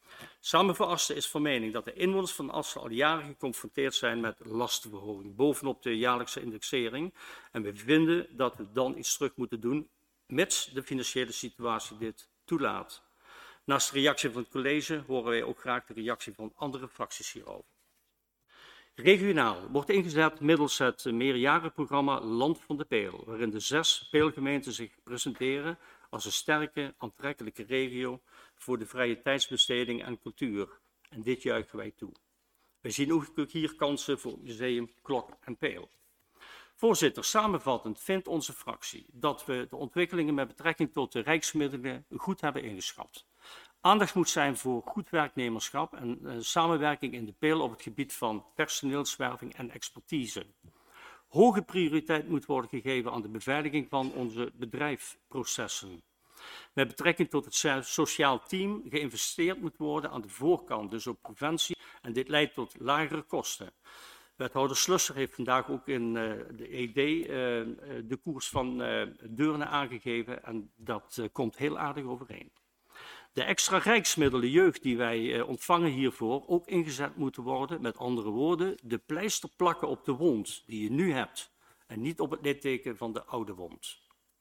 Samen voor Asten is van mening dat de inwoners van Asten al jaren geconfronteerd zijn met lastenverhoging bovenop de jaarlijkse indexering. En we vinden dat we dan iets terug moeten doen, mits de financiële situatie dit toelaat. Naast de reactie van het college horen wij ook graag de reactie van andere fracties hierover. Regionaal wordt ingezet middels het meerjarenprogramma Land van de Peel, waarin de 6 peelgemeenten zich presenteren als een sterke, aantrekkelijke regio voor de vrije tijdsbesteding en cultuur. En dit juichen wij toe. Wij zien ook hier kansen voor het museum Klok en Peel. Voorzitter, samenvattend vindt onze fractie dat we de ontwikkelingen met betrekking tot de rijksmiddelen goed hebben ingeschat. Aandacht moet zijn voor goed werknemerschap en samenwerking in de Peel op het gebied van personeelswerving en expertise. Hoge prioriteit moet worden gegeven aan de beveiliging van onze bedrijfsprocessen. Met betrekking tot het sociaal team geïnvesteerd moet worden aan de voorkant, dus op preventie, en dit leidt tot lagere kosten. Wethouder Slusser heeft vandaag ook in de ED de koers van Deurne aangegeven en dat komt heel aardig overeen. De extra rijksmiddelen jeugd die wij ontvangen hiervoor ook ingezet moeten worden. Met andere woorden, de pleister plakken op de wond die je nu hebt en niet op het litteken van de oude wond.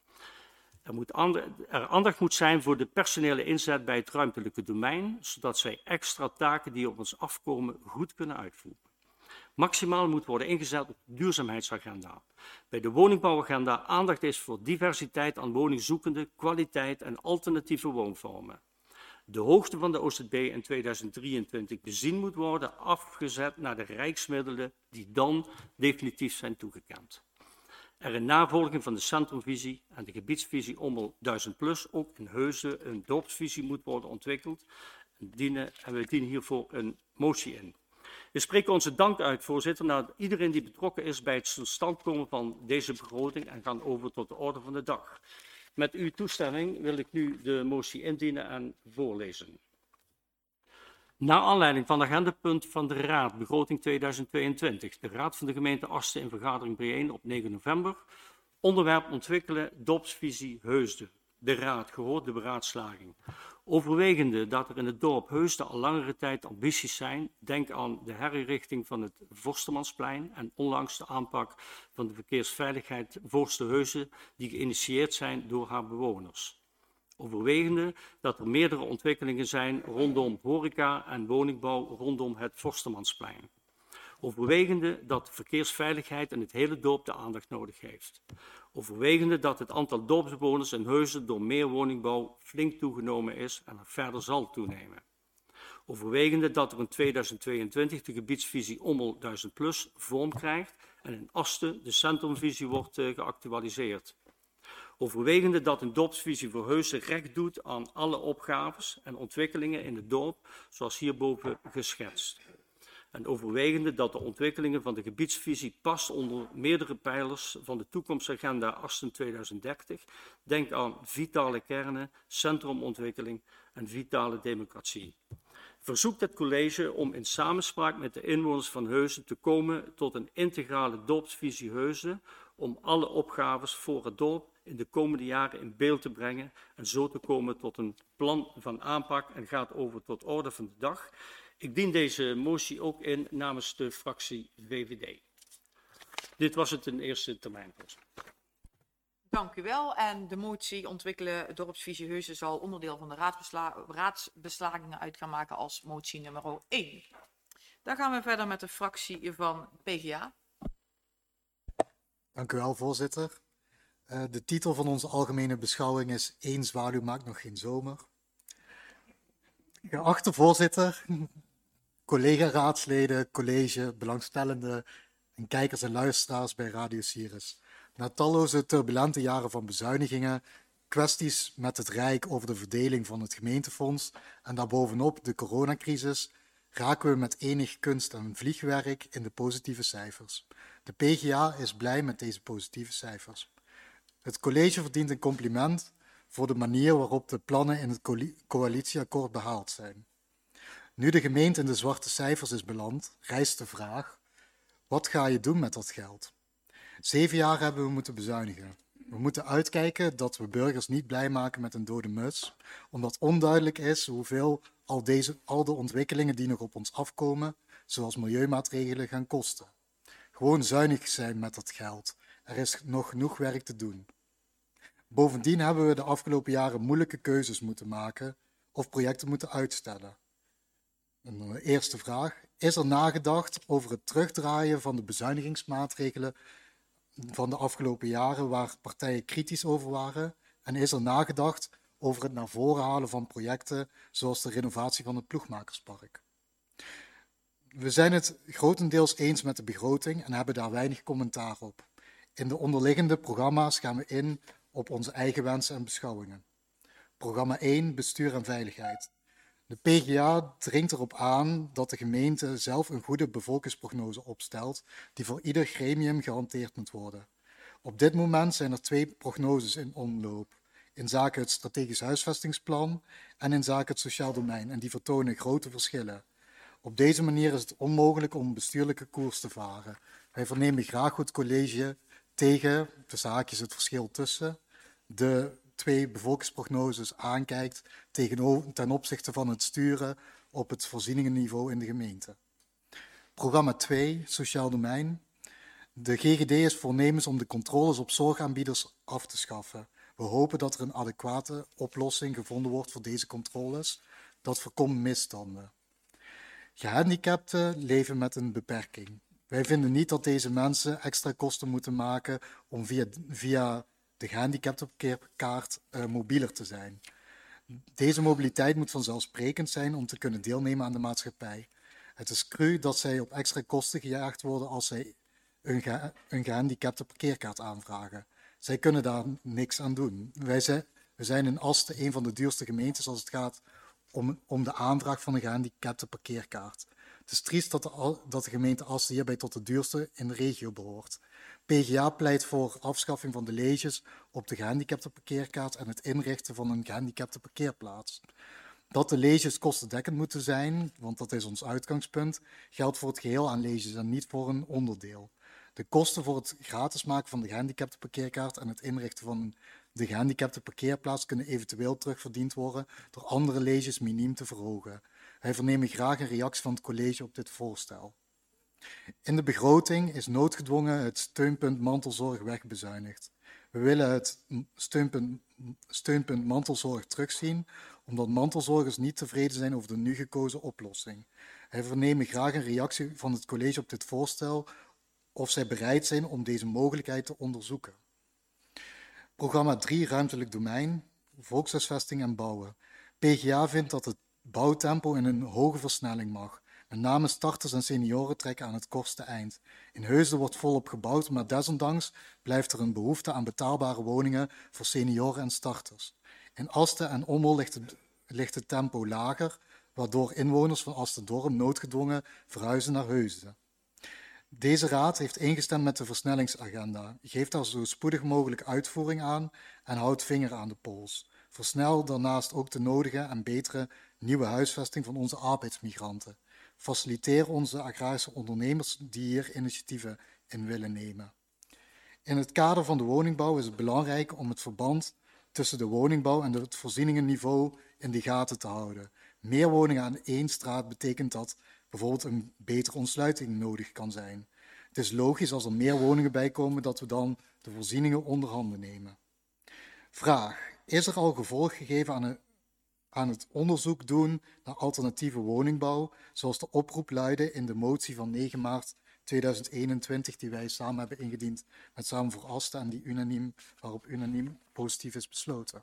Er aandacht moet zijn voor de personele inzet bij het ruimtelijke domein, zodat zij extra taken die op ons afkomen goed kunnen uitvoeren. Maximaal moet worden ingezet op de duurzaamheidsagenda. Bij de woningbouwagenda aandacht is voor diversiteit aan woningzoekende, kwaliteit en alternatieve woonvormen. De hoogte van de OZB in 2023 bezien moet worden afgezet naar de rijksmiddelen die dan definitief zijn toegekend. Er in navolging van de centrumvisie en de gebiedsvisie Ommel 1000+ ook in Heusden een dorpsvisie moet worden ontwikkeld. En we dienen hiervoor een motie in. We spreken onze dank uit, voorzitter, naar iedereen die betrokken is bij het tot stand komen van deze begroting en gaan over tot de orde van de dag. Met uw toestemming wil ik nu de motie indienen en voorlezen. Naar aanleiding van het agendapunt van de Raad, begroting 2022, de Raad van de gemeente Asten in vergadering bijeen op 9 november, onderwerp ontwikkelen, dorpsvisie Heusden. De Raad, gehoord de beraadslaging. Overwegende dat er in het dorp Heusden al langere tijd ambities zijn, denk aan de herinrichting van het Vorstemansplein en onlangs de aanpak van de verkeersveiligheid Voorste Heusden, die geïnitieerd zijn door haar bewoners. Overwegende dat er meerdere ontwikkelingen zijn rondom horeca en woningbouw rondom het Vorstemansplein. Overwegende dat verkeersveiligheid in het hele dorp de aandacht nodig heeft. Overwegende dat het aantal dorpsbewoners in Heusden door meer woningbouw flink toegenomen is en er verder zal toenemen. Overwegende dat er in 2022 de gebiedsvisie Ommel 1000+ vorm krijgt en in Asten de centrumvisie wordt geactualiseerd. Overwegende dat een dorpsvisie voor Heusden recht doet aan alle opgaves en ontwikkelingen in het dorp, zoals hierboven geschetst. En overwegende dat de ontwikkelingen van de gebiedsvisie past onder meerdere pijlers van de toekomstagenda Asten 2030. Denk aan vitale kernen, centrumontwikkeling en vitale democratie. Verzoekt het college om in samenspraak met de inwoners van Heusden te komen tot een integrale dorpsvisie Heusden om alle opgaves voor het dorp in de komende jaren in beeld te brengen en zo te komen tot een plan van aanpak en gaat over tot orde van de dag. Ik dien deze motie ook in namens de fractie VVD. Dit was het in eerste termijn. Dank u wel. En de motie ontwikkelen dorpsvisie Heusden zal onderdeel van de raadsbeslagingen uit gaan maken als motie nummer 1. Dan gaan we verder met de fractie van PGA. Dank u wel, voorzitter. De titel van onze algemene beschouwing is Eén zwaluw maakt nog geen zomer. Geachte voorzitter, collega-raadsleden, college, belangstellenden en kijkers en luisteraars bij Radio Sirius. Na talloze turbulente jaren van bezuinigingen, kwesties met het Rijk over de verdeling van het gemeentefonds en daarbovenop de coronacrisis, raken we met enig kunst en vliegwerk in de positieve cijfers. De PGA is blij met deze positieve cijfers. Het college verdient een compliment voor de manier waarop de plannen in het coalitieakkoord behaald zijn. Nu de gemeente in de zwarte cijfers is beland, rijst de vraag: wat ga je doen met dat geld? 7 jaar hebben we moeten bezuinigen. We moeten uitkijken dat we burgers niet blij maken met een dode muts, omdat onduidelijk is hoeveel al de ontwikkelingen die nog op ons afkomen, zoals milieumaatregelen, gaan kosten. Gewoon zuinig zijn met dat geld. Er is nog genoeg werk te doen. Bovendien hebben we de afgelopen jaren moeilijke keuzes moeten maken of projecten moeten uitstellen. Een eerste vraag. Is er nagedacht over het terugdraaien van de bezuinigingsmaatregelen van de afgelopen jaren waar partijen kritisch over waren? En is er nagedacht over het naar voren halen van projecten zoals de renovatie van het Ploegmakerspark? We zijn het grotendeels eens met de begroting en hebben daar weinig commentaar op. In de onderliggende programma's gaan we in op onze eigen wensen en beschouwingen. Programma 1, Bestuur en Veiligheid. De PGA dringt erop aan dat de gemeente zelf een goede bevolkingsprognose opstelt, die voor ieder gremium gehanteerd moet worden. Op dit moment zijn er 2 prognoses in omloop, in zaken het strategisch huisvestingsplan en in zaken het sociaal domein, en die vertonen grote verschillen. Op deze manier is het onmogelijk om een bestuurlijke koers te varen. Wij vernemen graag hoe het college tegen, tussen haakjes het verschil tussen, de 2 bevolkingsprognoses aankijkt ten opzichte van het sturen op het voorzieningenniveau in de gemeente. Programma 2, Sociaal Domein. De GGD is voornemens om de controles op zorgaanbieders af te schaffen. We hopen dat er een adequate oplossing gevonden wordt voor deze controles. Dat voorkomt misstanden. Gehandicapten leven met een beperking. Wij vinden niet dat deze mensen extra kosten moeten maken om via de gehandicaptenparkeerkaart mobieler te zijn. Deze mobiliteit moet vanzelfsprekend zijn om te kunnen deelnemen aan de maatschappij. Het is cru dat zij op extra kosten gejaagd worden als zij een gehandicapte parkeerkaart aanvragen. Zij kunnen daar niks aan doen. We zijn in Asten een van de duurste gemeentes als het gaat om de aanvraag van een gehandicapte parkeerkaart. Het is triest dat de gemeente Asten hierbij tot de duurste in de regio behoort. PGA pleit voor afschaffing van de leges op de gehandicapte parkeerkaart en het inrichten van een gehandicapte parkeerplaats. Dat de leges kostendekkend moeten zijn, want dat is ons uitgangspunt, geldt voor het geheel aan leges en niet voor een onderdeel. De kosten voor het gratis maken van de gehandicapte parkeerkaart en het inrichten van de gehandicapte parkeerplaats kunnen eventueel terugverdiend worden door andere leges miniem te verhogen. Wij vernemen graag een reactie van het college op dit voorstel. In de begroting is noodgedwongen het steunpunt mantelzorg wegbezuinigd. We willen het steunpunt mantelzorg terugzien, omdat mantelzorgers niet tevreden zijn over de nu gekozen oplossing. Wij vernemen graag een reactie van het college op dit voorstel, of zij bereid zijn om deze mogelijkheid te onderzoeken. Programma 3, Ruimtelijk Domein, Volkshuisvesting en Bouwen. PGA vindt dat het bouwtempo in een hoge versnelling mag. Met name starters en senioren trekken aan het kortste eind. In Heusden wordt volop gebouwd, maar desondanks blijft er een behoefte aan betaalbare woningen voor senioren en starters. In Asten en Ommel ligt het tempo lager, waardoor inwoners van Asten-Dorp noodgedwongen verhuizen naar Heusden. Deze raad heeft ingestemd met de versnellingsagenda, geeft daar zo spoedig mogelijk uitvoering aan en houdt vinger aan de pols. Versnel daarnaast ook de nodige en betere nieuwe huisvesting van onze arbeidsmigranten. Faciliteer onze agrarische ondernemers die hier initiatieven in willen nemen. In het kader van de woningbouw is het belangrijk om het verband tussen de woningbouw en het voorzieningenniveau in de gaten te houden. Meer woningen aan één straat betekent dat bijvoorbeeld een betere ontsluiting nodig kan zijn. Het is logisch als er meer woningen bijkomen dat we dan de voorzieningen onder handen nemen. Vraag. Is er al gevolg gegeven aan het onderzoek doen naar alternatieve woningbouw, zoals de oproep luidde in de motie van 9 maart 2021 die wij samen hebben ingediend met Samen voor Asten en waarop unaniem positief is besloten.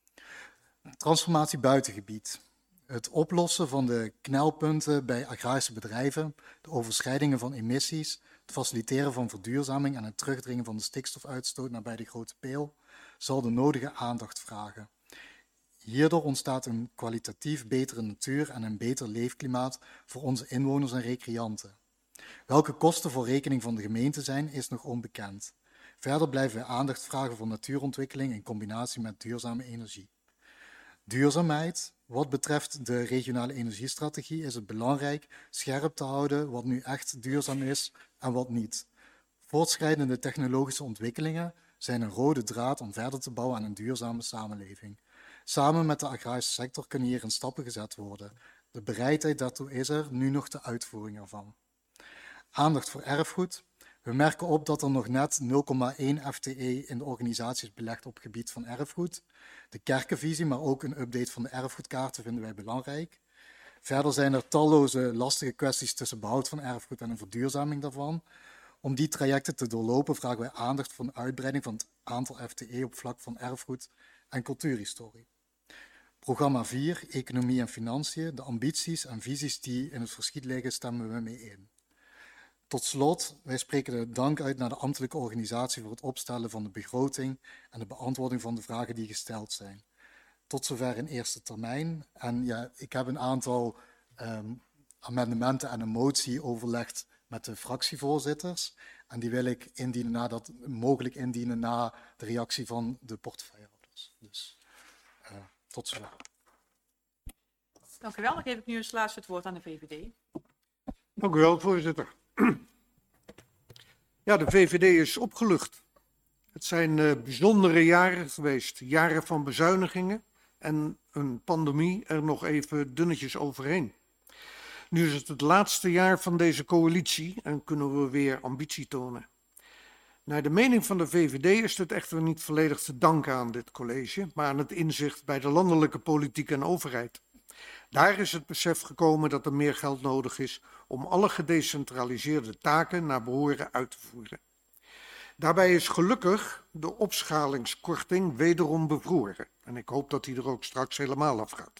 Transformatie buitengebied. Het oplossen van de knelpunten bij agrarische bedrijven, de overschrijdingen van emissies, het faciliteren van verduurzaming en het terugdringen van de stikstofuitstoot nabij de Grote Peel zal de nodige aandacht vragen. Hierdoor ontstaat een kwalitatief betere natuur en een beter leefklimaat voor onze inwoners en recreanten. Welke kosten voor rekening van de gemeente zijn, is nog onbekend. Verder blijven we aandacht vragen voor natuurontwikkeling in combinatie met duurzame energie. Duurzaamheid. Wat betreft de regionale energiestrategie is het belangrijk scherp te houden wat nu echt duurzaam is en wat niet. Voortschrijdende technologische ontwikkelingen zijn een rode draad om verder te bouwen aan een duurzame samenleving. Samen met de agrarische sector kunnen hierin stappen gezet worden. De bereidheid daartoe is er, nu nog de uitvoering ervan. Aandacht voor erfgoed. We merken op dat er nog net 0,1 FTE in de organisatie is belegd op het gebied van erfgoed. De kerkenvisie, maar ook een update van de erfgoedkaarten vinden wij belangrijk. Verder zijn er talloze lastige kwesties tussen behoud van erfgoed en een verduurzaming daarvan. Om die trajecten te doorlopen vragen wij aandacht voor een uitbreiding van het aantal FTE op vlak van erfgoed en cultuurhistorie. Programma 4, Economie en Financiën. De ambities en visies die in het verschiet liggen, stemmen we mee in. Tot slot, wij spreken de dank uit naar de ambtelijke organisatie voor het opstellen van de begroting en de beantwoording van de vragen die gesteld zijn. Tot zover in eerste termijn. En ja, ik heb een aantal amendementen en een motie overlegd met de fractievoorzitters. En die wil ik mogelijk indienen na de reactie van de portefeuillehouders. Dus tot zover. Dank u wel. Dan geef ik nu als laatste het woord aan de VVD. Dank u wel, voorzitter. Ja, de VVD is opgelucht. Het zijn bijzondere jaren geweest. Jaren van bezuinigingen en een pandemie er nog even dunnetjes overheen. Nu is het laatste jaar van deze coalitie en kunnen we weer ambitie tonen. Naar de mening van de VVD is het echter niet volledig te danken aan dit college, maar aan het inzicht bij de landelijke politiek en overheid. Daar is het besef gekomen dat er meer geld nodig is om alle gedecentraliseerde taken naar behoren uit te voeren. Daarbij is gelukkig de opschalingskorting wederom bevroren. En ik hoop dat die er ook straks helemaal afgaat.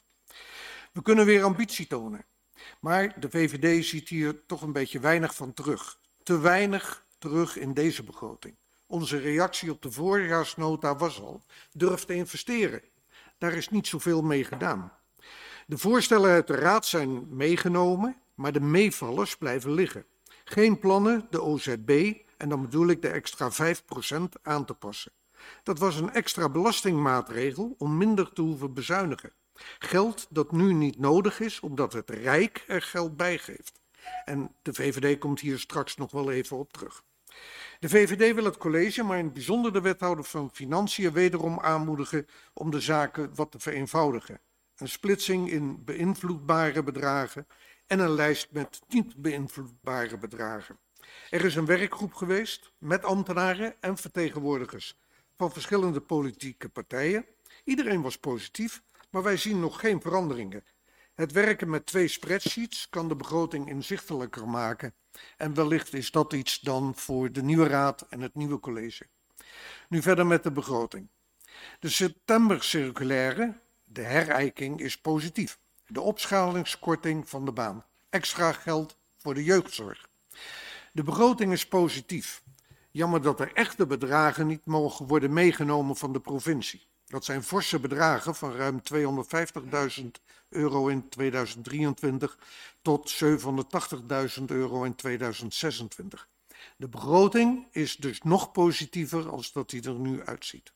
We kunnen weer ambitie tonen. Maar de VVD ziet hier toch een beetje weinig van terug. Te weinig terug in deze begroting. Onze reactie op de voorjaarsnota was al: durf te investeren. Daar is niet zoveel mee gedaan. De voorstellen uit de Raad zijn meegenomen, maar de meevallers blijven liggen. Geen plannen de OZB, en dan bedoel ik de extra 5% aan te passen. Dat was een extra belastingmaatregel om minder te hoeven bezuinigen. Geld dat nu niet nodig is, omdat het Rijk er geld bij geeft. En de VVD komt hier straks nog wel even op terug. De VVD wil het college, maar in het bijzonder de wethouder van Financiën, wederom aanmoedigen om de zaken wat te vereenvoudigen. Een splitsing in beïnvloedbare bedragen en een lijst met niet beïnvloedbare bedragen. Er is een werkgroep geweest met ambtenaren en vertegenwoordigers van verschillende politieke partijen. Iedereen was positief, maar wij zien nog geen veranderingen. Het werken met 2 spreadsheets kan de begroting inzichtelijker maken. En wellicht is dat iets dan voor de nieuwe raad en het nieuwe college. Nu verder met de begroting. De septembercirculaire, de herijking, is positief. De opschalingskorting van de baan. Extra geld voor de jeugdzorg. De begroting is positief. Jammer dat er echte bedragen niet mogen worden meegenomen van de provincie. Dat zijn forse bedragen van ruim €250.000 in 2023 tot €780.000 in 2026. De begroting is dus nog positiever als dat die er nu uitziet.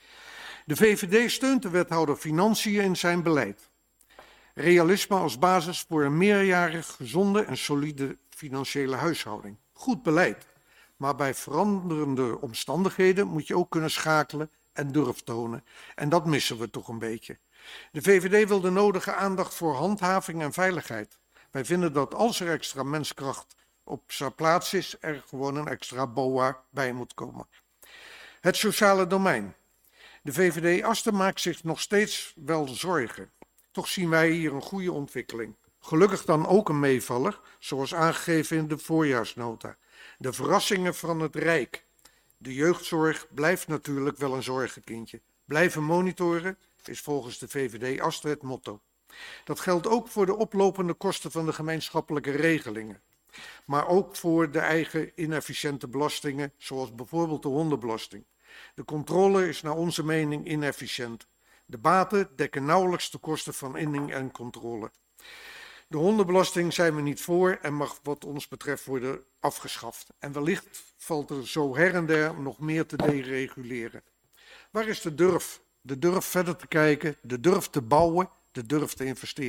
De VVD steunt de wethouder Financiën in zijn beleid. Realisme als basis voor een meerjarig, gezonde en solide financiële huishouding. Goed beleid. Maar bij veranderende omstandigheden moet je ook kunnen schakelen en durf tonen. En dat missen we toch een beetje. De VVD wil de nodige aandacht voor handhaving en veiligheid. Wij vinden dat als er extra menskracht op zijn plaats is, er gewoon een extra BOA bij moet komen. Het sociale domein. De VVD-Asten maakt zich nog steeds wel zorgen. Toch zien wij hier een goede ontwikkeling. Gelukkig dan ook een meevaller, zoals aangegeven in de voorjaarsnota. De verrassingen van het Rijk. De jeugdzorg blijft natuurlijk wel een zorgenkindje. Blijven monitoren is volgens de VVD-Asten het motto. Dat geldt ook voor de oplopende kosten van de gemeenschappelijke regelingen. Maar ook voor de eigen inefficiënte belastingen, zoals bijvoorbeeld de hondenbelasting. De controle is naar onze mening inefficiënt. De baten dekken nauwelijks de kosten van inning en controle. De hondenbelasting zijn we niet voor en mag wat ons betreft worden afgeschaft. En wellicht valt er zo her en der nog meer te dereguleren. Waar is de durf? De durf verder te kijken, de durf te bouwen, de durf te investeren.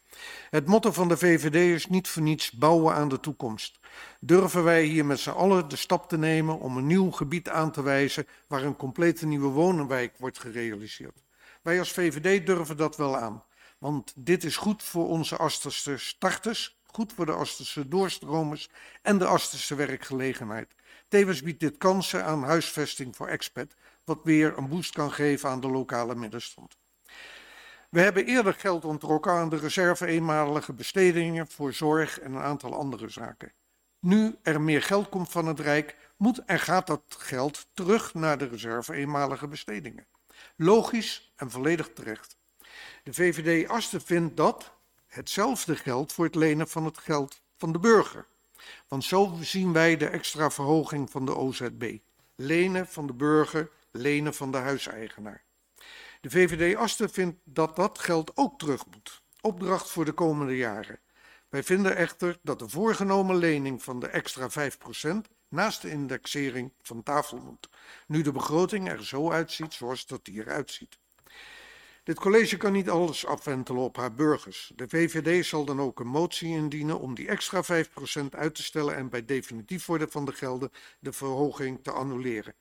Het motto van de VVD is niet voor niets bouwen aan de toekomst. Durven wij hier met z'n allen de stap te nemen om een nieuw gebied aan te wijzen waar een complete nieuwe wonenwijk wordt gerealiseerd? Wij als VVD durven dat wel aan, want dit is goed voor onze Asterse starters, goed voor de Asterse doorstromers en de Asterse werkgelegenheid. Tevens biedt dit kansen aan huisvesting voor expat, wat weer een boost kan geven aan de lokale middenstand. We hebben eerder geld onttrokken aan de reserve eenmalige bestedingen voor zorg en een aantal andere zaken. Nu er meer geld komt van het Rijk, moet en gaat dat geld terug naar de reserve eenmalige bestedingen. Logisch en volledig terecht. De VVD Asten vindt dat hetzelfde geldt voor het lenen van het geld van de burger. Want zo zien wij de extra verhoging van de OZB. Lenen van de burger, lenen van de huiseigenaar. De VVD Asten vindt dat dat geld ook terug moet. Opdracht voor de komende jaren. Wij vinden echter dat de voorgenomen lening van de extra 5% naast de indexering van tafel moet. Nu de begroting er zo uitziet zoals dat die eruit ziet. Dit college kan niet alles afwentelen op haar burgers. De VVD zal dan ook een motie indienen om die extra 5% uit te stellen en bij definitief worden van de gelden de verhoging te annuleren.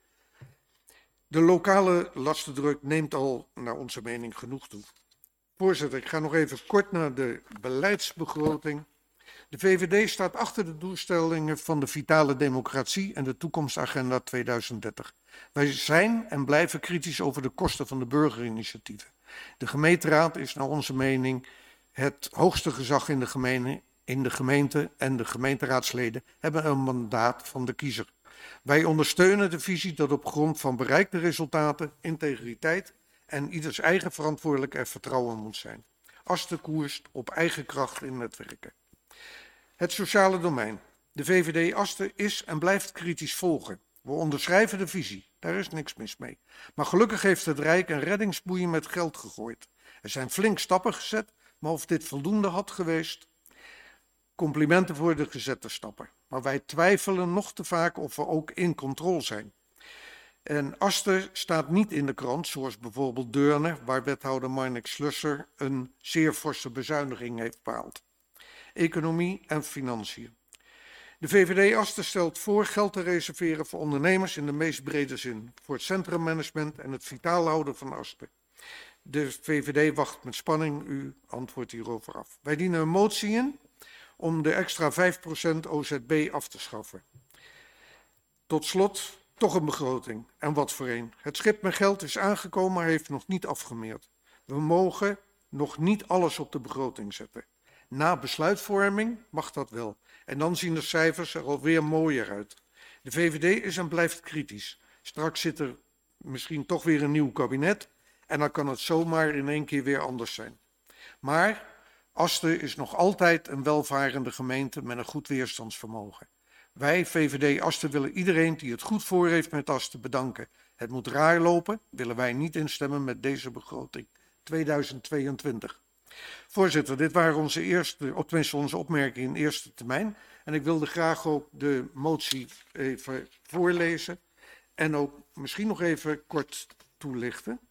De lokale lastendruk neemt al, naar onze mening, genoeg toe. Voorzitter, ik ga nog even kort naar de beleidsbegroting. De VVD staat achter de doelstellingen van de vitale democratie en de toekomstagenda 2030. Wij zijn en blijven kritisch over de kosten van de burgerinitiatieven. De gemeenteraad is naar onze mening het hoogste gezag in de gemeente en de gemeenteraadsleden hebben een mandaat van de kiezer. Wij ondersteunen de visie dat op grond van bereikte resultaten, integriteit en ieders eigen verantwoordelijk er vertrouwen moet zijn. Asten koerst op eigen kracht in netwerken. Het sociale domein. De VVD Asten is en blijft kritisch volgen. We onderschrijven de visie, daar is niks mis mee. Maar gelukkig heeft het Rijk een reddingsboei met geld gegooid. Er zijn flink stappen gezet, maar of dit voldoende had geweest? Complimenten voor de gezette stappen. Maar wij twijfelen nog te vaak of we ook in controle zijn. En Asten staat niet in de krant, zoals bijvoorbeeld Deurne, waar wethouder Marnix Slusser een zeer forse bezuiniging heeft behaald. Economie en financiën. De VVD Asten stelt voor geld te reserveren voor ondernemers in de meest brede zin, voor het centrummanagement en het vitaal houden van Asten. De VVD wacht met spanning uw antwoord hierover af. Wij dienen een motie in om de extra 5% OZB af te schaffen. Tot slot toch een begroting. En wat voor een. Het schip met geld is aangekomen, maar heeft nog niet afgemeerd. We mogen nog niet alles op de begroting zetten. Na besluitvorming mag dat wel. En dan zien de cijfers er alweer mooier uit. De VVD is en blijft kritisch. Straks zit er misschien toch weer een nieuw kabinet en dan kan het zomaar in één keer weer anders zijn. Maar Asten is nog altijd een welvarende gemeente met een goed weerstandsvermogen. Wij, VVD Asten, willen iedereen die het goed voor heeft met Asten bedanken. Het moet raar lopen, willen wij niet instemmen met deze begroting 2022. Voorzitter, dit waren onze opmerkingen in eerste termijn. En ik wilde graag ook de motie even voorlezen en ook misschien nog even kort toelichten.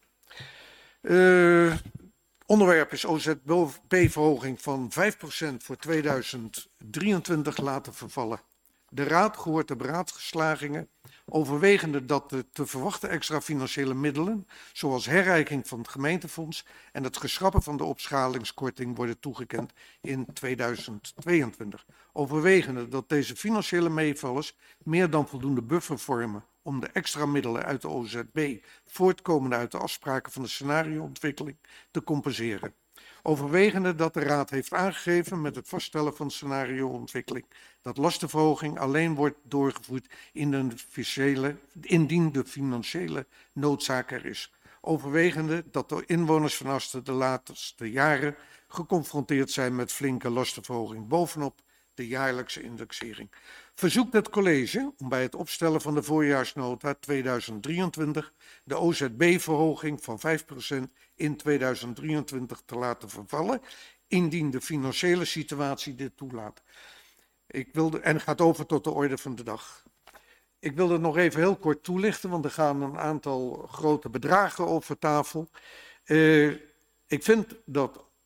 Onderwerp is OZB-verhoging van 5% voor 2023 laten vervallen. De Raad gehoord de beraadslagingen, overwegende dat de te verwachten extra financiële middelen, zoals herrijking van het gemeentefonds en het geschrappen van de opschalingskorting worden toegekend in 2022. Overwegende dat deze financiële meevallers meer dan voldoende buffer vormen om de extra middelen uit de OZB, voortkomende uit de afspraken van de scenarioontwikkeling, te compenseren. Overwegende dat de Raad heeft aangegeven met het vaststellen van scenarioontwikkeling dat lastenverhoging alleen wordt doorgevoerd indien de financiële noodzaak er is. Overwegende dat de inwoners van Asten de laatste jaren geconfronteerd zijn met flinke lastenverhoging bovenop de jaarlijkse indexering. Verzoekt het college om bij het opstellen van de voorjaarsnota 2023 de OZB-verhoging van 5% in 2023 te laten vervallen, indien de financiële situatie dit toelaat. En gaat over tot de orde van de dag. Ik wilde het nog even heel kort toelichten, want er gaan een aantal grote bedragen over tafel. Ik vind dat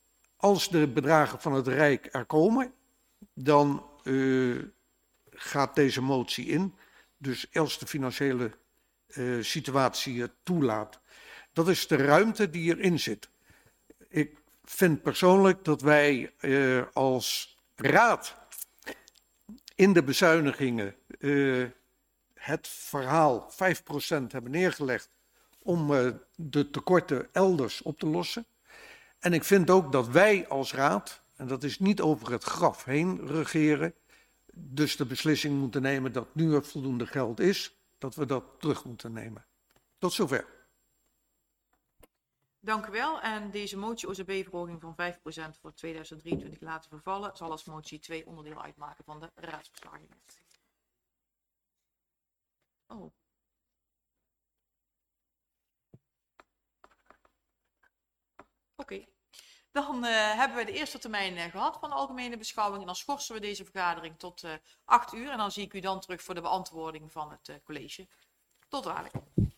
Als de bedragen van het Rijk er komen, dan gaat deze motie in. Dus als de financiële situatie het toelaat. Dat is de ruimte die erin zit. Ik vind persoonlijk dat wij als raad in de bezuinigingen het verhaal 5% hebben neergelegd om de tekorten elders op te lossen. En ik vind ook dat wij als raad, en dat is niet over het graf heen regeren, dus de beslissing moeten nemen dat nu er voldoende geld is, dat we dat terug moeten nemen. Tot zover. Dank u wel. En deze motie OZB-verhoging van 5% voor 2023 laten vervallen zal als motie 2 onderdeel uitmaken van de raadsverslagen. Oh. Oké. Dan hebben we de eerste termijn gehad van de algemene beschouwing. En dan schorsen we deze vergadering tot 8 uur. En dan zie ik u dan terug voor de beantwoording van het college. Tot dadelijk.